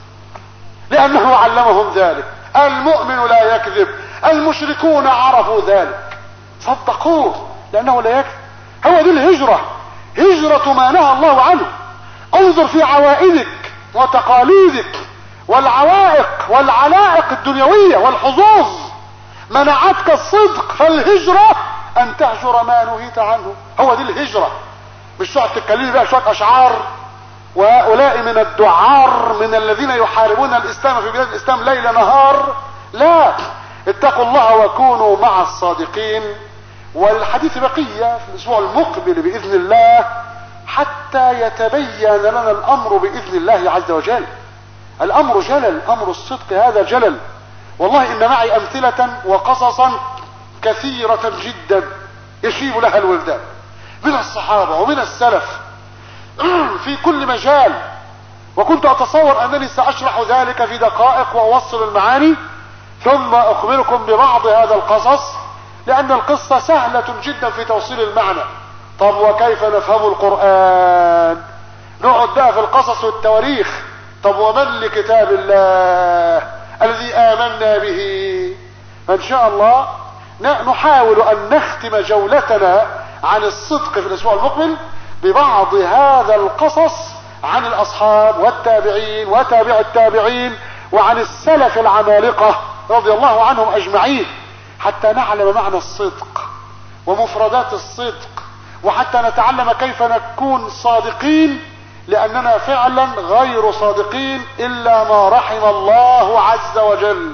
لانه علمهم ذلك. المؤمن لا يكذب، المشركون عرفوا ذلك صدقوه لانه لا يكذب. هو دي الهجرة، هجرة ما نهى الله عنه. انظر في عوائدك وتقاليدك والعوائق والعلائق الدنيوية والحظوظ منعتك الصدق، فالهجرة ان تهجر ما نهيت عنه. هو دي الهجرة. مش تقعد تتكلمي بقى شوية اشعار، وهؤلاء من الدعار من الذين يحاربون الاسلام في بلاد الاسلام ليل نهار. لا، اتقوا الله وكونوا مع الصادقين. والحديث بقية في الاسبوع المقبل باذن الله حتى يتبين لنا الامر باذن الله عز وجل. الامر جلل، امر الصدق هذا جلل. والله ان معي امثلة وقصصا كثيرة جدا يشيب لها الولدان من الصحابة ومن السلف في كل مجال، وكنت اتصور انني ساشرح ذلك في دقائق واوصل المعاني ثم اخبركم ببعض هذا القصص، لان القصة سهلة جدا في توصيل المعنى. طب وكيف نفهم القرآن؟ نقعد بقى في القصص والتواريخ. طب ومن لكتاب الله الذي آمنا به؟ فإن شاء الله نحاول أن نختم جولتنا عن الصدق في الأسبوع المقبل ببعض هذا القصص عن الأصحاب والتابعين وتابع التابعين وعن السلف العمالقة رضي الله عنهم أجمعين، حتى نعلم معنى الصدق ومفردات الصدق، وحتى نتعلم كيف نكون صادقين، لأننا فعلا غير صادقين إلا ما رحم الله عز وجل.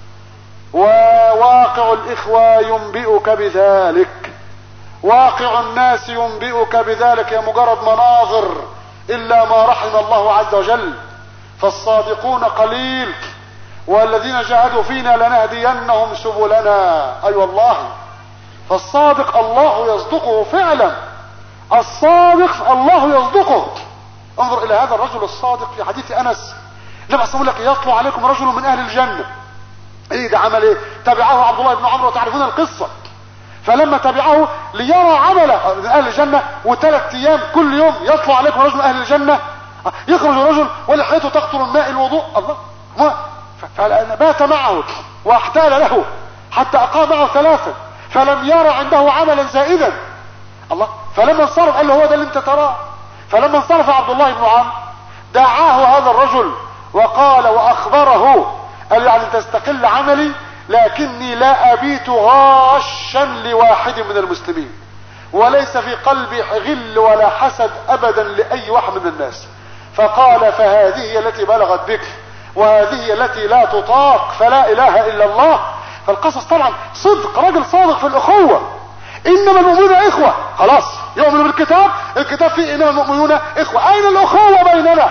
وواقع الإخوة ينبئك بذلك، واقع الناس ينبئك بذلك، يا مجرد مناظر إلا ما رحم الله عز وجل. فالصادقون قليل، والذين جاهدوا فينا لنهدينهم سبلنا. أي والله، فالصادق الله يصدقه فعلا، الصادق الله يصدقه. انظر الى هذا الرجل الصادق في حديث انس، النبي صلى الله عليه وسلم يطلع عليكم رجل من اهل الجنة. ايه ده؟ عمل ايه؟ تبعه عبد الله بن عمرو وتعرفون القصة. فلما تبعه ليرى عمله من اهل الجنة، وثلاث ايام كل يوم يطلع عليكم رجل من اهل الجنة، يخرج رجل ولحيته تقطر من ماء الوضوء. الله، فبات معه واحتال له حتى اقام معه ثلاثا، فلم يرى عنده عملا زائدا. الله، فلما انصرف قال له هو ده اللي انت تراه. فلما انصرف عبد الله بن عمرو دعاه هذا الرجل وقال واخبره، قال يعني تستقل عملي لكني لا ابيت غاشا لواحد من المسلمين، وليس في قلبي غل ولا حسد ابدا لاي واحد من الناس. فقال فهذه هي التي بلغت بك، وهذه التي لا تطاق، فلا اله الا الله. فالقصص طبعا صدق، راجل صادق في الاخوة. انما المؤمنون اخوة، خلاص يؤمنوا بالكتاب، الكتاب فيه انما المؤمنون اخوة. اين الاخوة بيننا؟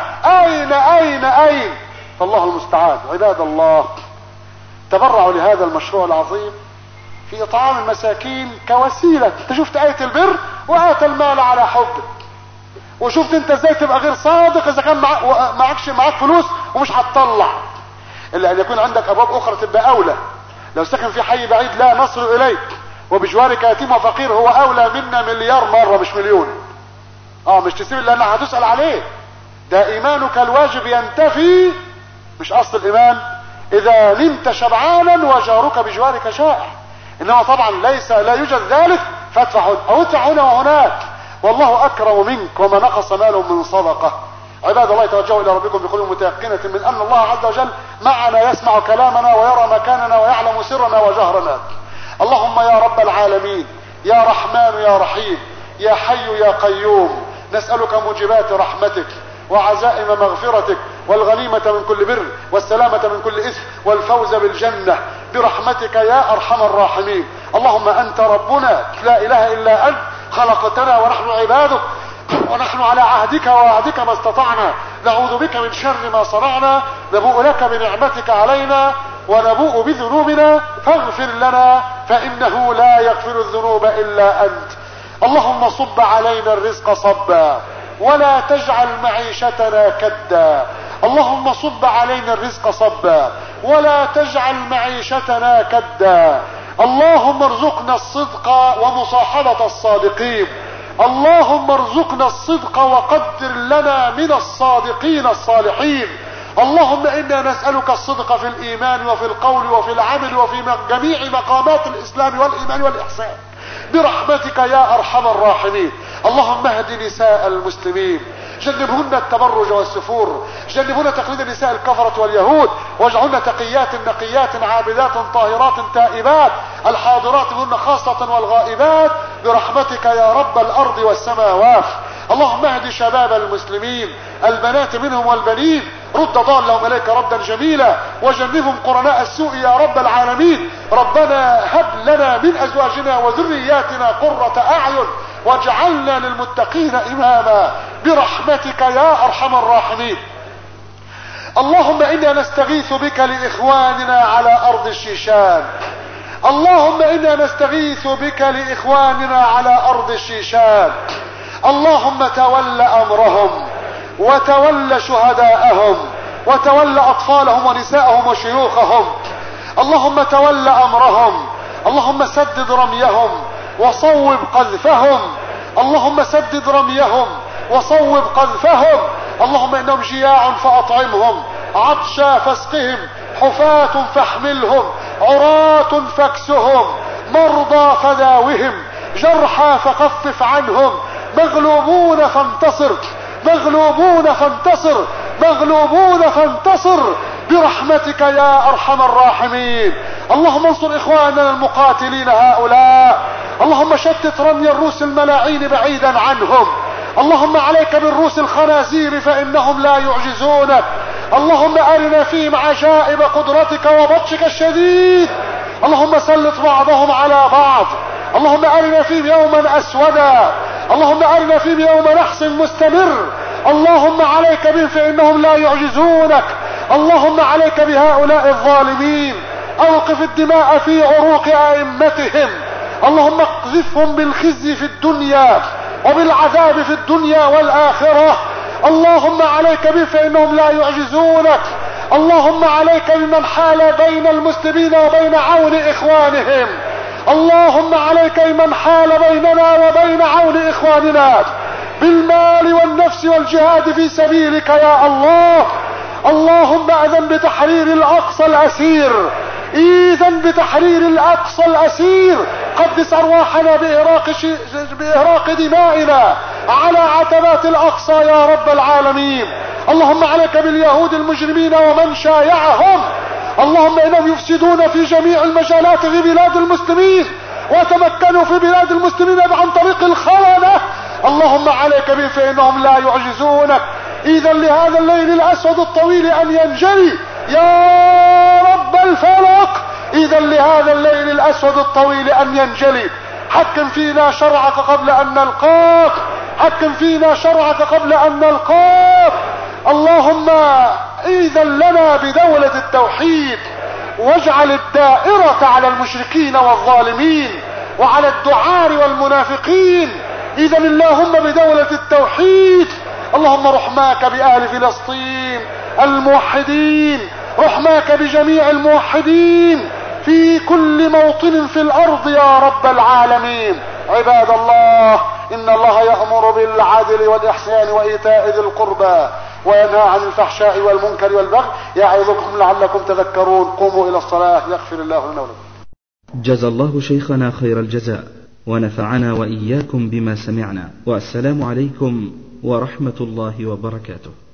اين؟ فالله المستعان. عباد الله، تبرعوا لهذا المشروع العظيم في اطعام المساكين كوسيلة. انت شفت آية البر، وآتى المال على حبه، وشفت انت ازاي تبقى غير صادق اذا كان معاك فلوس ومش هتطلع، الا ان يكون عندك ابواب اخرى تبقى اولى. لو سكن في حي بعيد لا نصل اليك، وبجوارك يتيم وفقير هو اولى منا مليار مرة مش مليون. مش تسيب الا انها هتسأل عليه. ده ايمانك الواجب ينتفي، مش اصل الايمان اذا نمت شبعانا وجارك بجوارك شائع. انما طبعا لا يوجد ذلك، فادفع او ادفع هنا وهناك، والله اكرم منك وما نقص مال من صدقة. عباد الله، توجهوا الى ربكم بقلوب متيقنة من ان الله عز وجل معنا، يسمع كلامنا ويرى مكاننا ويعلم سرنا وجهرنا. اللهم يا رب العالمين، يا رحمن يا رحيم، يا حي يا قيوم، نسألك موجبات رحمتك وعزائم مغفرتك والغنيمة من كل بر والسلامة من كل إثم والفوز بالجنة برحمتك يا أرحم الراحمين. اللهم أنت ربنا لا إله إلا أنت، خلقتنا ونحن عبادك، ونحن على عهدك ووعدك ما استطعنا، نعوذ بك من شر ما صنعنا، نبوء لك بنعمتك علينا ونبوء بذنوبنا، فاغفر لنا فإنه لا يغفر الذنوب إلا أنت. اللهم صب علينا الرزق صبا ولا تجعل معيشتنا كدا. اللهم صب علينا الرزق صبا ولا تجعل معيشتنا كدا. اللهم ارزقنا الصدق ومصاحبة الصادقين. اللهم ارزقنا الصدق وقدر لنا من الصادقين الصالحين. اللهم انا نسألك الصدق في الايمان وفي القول وفي العمل وفي جميع مقامات الاسلام والايمان والاحسان برحمتك يا ارحم الراحمين. اللهم اهد نساء المسلمين، جنبهن التبرج والسفور، جنبهن تقليد نساء الكفرة واليهود، واجعلن تقيات نقيات عابدات طاهرات تائبات الحاضرات منهن خاصة والغائبات برحمتك يا رب الارض والسماوات. اللهم اهد شباب المسلمين، البنات منهم والبنين، رد ضالهم اليك ردا جميلا، وجنبهم قرناء السوء يا رب العالمين. ربنا هب لنا من ازواجنا وذرياتنا قرة اعين واجعلنا للمتقين اماما برحمتك يا ارحم الراحمين. اللهم انا نستغيث بك لاخواننا على ارض الشيشان. اللهم انا نستغيث بك لاخواننا على ارض الشيشان. اللهم تول امرهم وتول شهداءهم وتول اطفالهم ونساءهم وشيوخهم. اللهم تول امرهم. اللهم سدد رميهم وصوب قذفهم. اللهم سدد رميهم وصوب قذفهم. اللهم انهم جياع فاطعمهم، عطشا فاسقهم، حفاة فاحملهم، عراة فاكسهم، مرضى فداوهم، جرحى فخفف عنهم، مغلوبون فانتصر، مغلوبون فانتصر، مغلوبون فانتصر برحمتك يا ارحم الراحمين. اللهم انصر اخواننا المقاتلين هؤلاء. اللهم شتت رمي الروس الملاعين بعيدا عنهم. اللهم عليك بالروس الخنازير فانهم لا يعجزونك. اللهم ارنا فيهم عجائب قدرتك وبطشك الشديد. اللهم سلط بعضهم على بعض. اللهم ارنا فيهم يوما اسودا. اللهم ارنا فيهم يوم نحس مستمر. اللهم عليك بهم فانهم لا يعجزونك. اللهم عليك بهؤلاء الظالمين، اوقف الدماء في عروق ائمتهم. اللهم اقذفهم بالخزي في الدنيا وبالعذاب في الدنيا والاخرة. اللهم عليك بهم فانهم لا يعجزونك. اللهم عليك بمن حال بين المسلمين وبين عون اخوانهم. اللهم عليك بمن حال بيننا وبين عون اخواننا بالمال والنفس والجهاد في سبيلك يا الله. اللهم اذن بتحرير الاقصى الاسير، اذن بتحرير الاقصى الاسير، قدس ارواحنا باهراق دمائنا على عتبات الاقصى يا رب العالمين. اللهم عليك باليهود المجرمين ومن شايعهم. اللهم انهم يفسدون في جميع المجالات في بلاد المسلمين وتمكنوا في بلاد المسلمين عن طريق الخونة. اللهم عليك بهم فانهم لا يعجزونك. اذا لهذا الليل الاسود الطويل ان ينجلي يا رب الفلق، إذا لهذا الليل الأسود الطويل أن ينجلي. حكم فينا شرعك قبل أن نلقاك، حكم فينا شرعك قبل أن نلقاك. اللهم إذا لنا بدولة التوحيد، واجعل الدائرة على المشركين والظالمين وعلى الدعار والمنافقين. إذا اللهم بدولة التوحيد. اللهم رحماك بأهل فلسطين الموحدين، رحماك بجميع الموحدين في كل موطن في الأرض يا رب العالمين. عباد الله، إن الله يأمر بالعدل والإحسان وإيتاء ذي القربى وينهى عن الفحشاء والمنكر والبغي يعظكم لعلكم تذكرون. قوموا إلى الصلاة يغفر الله لنا ولكم. جزى الله شيخنا خير الجزاء ونفعنا وإياكم بما سمعنا، والسلام عليكم ورحمة الله وبركاته.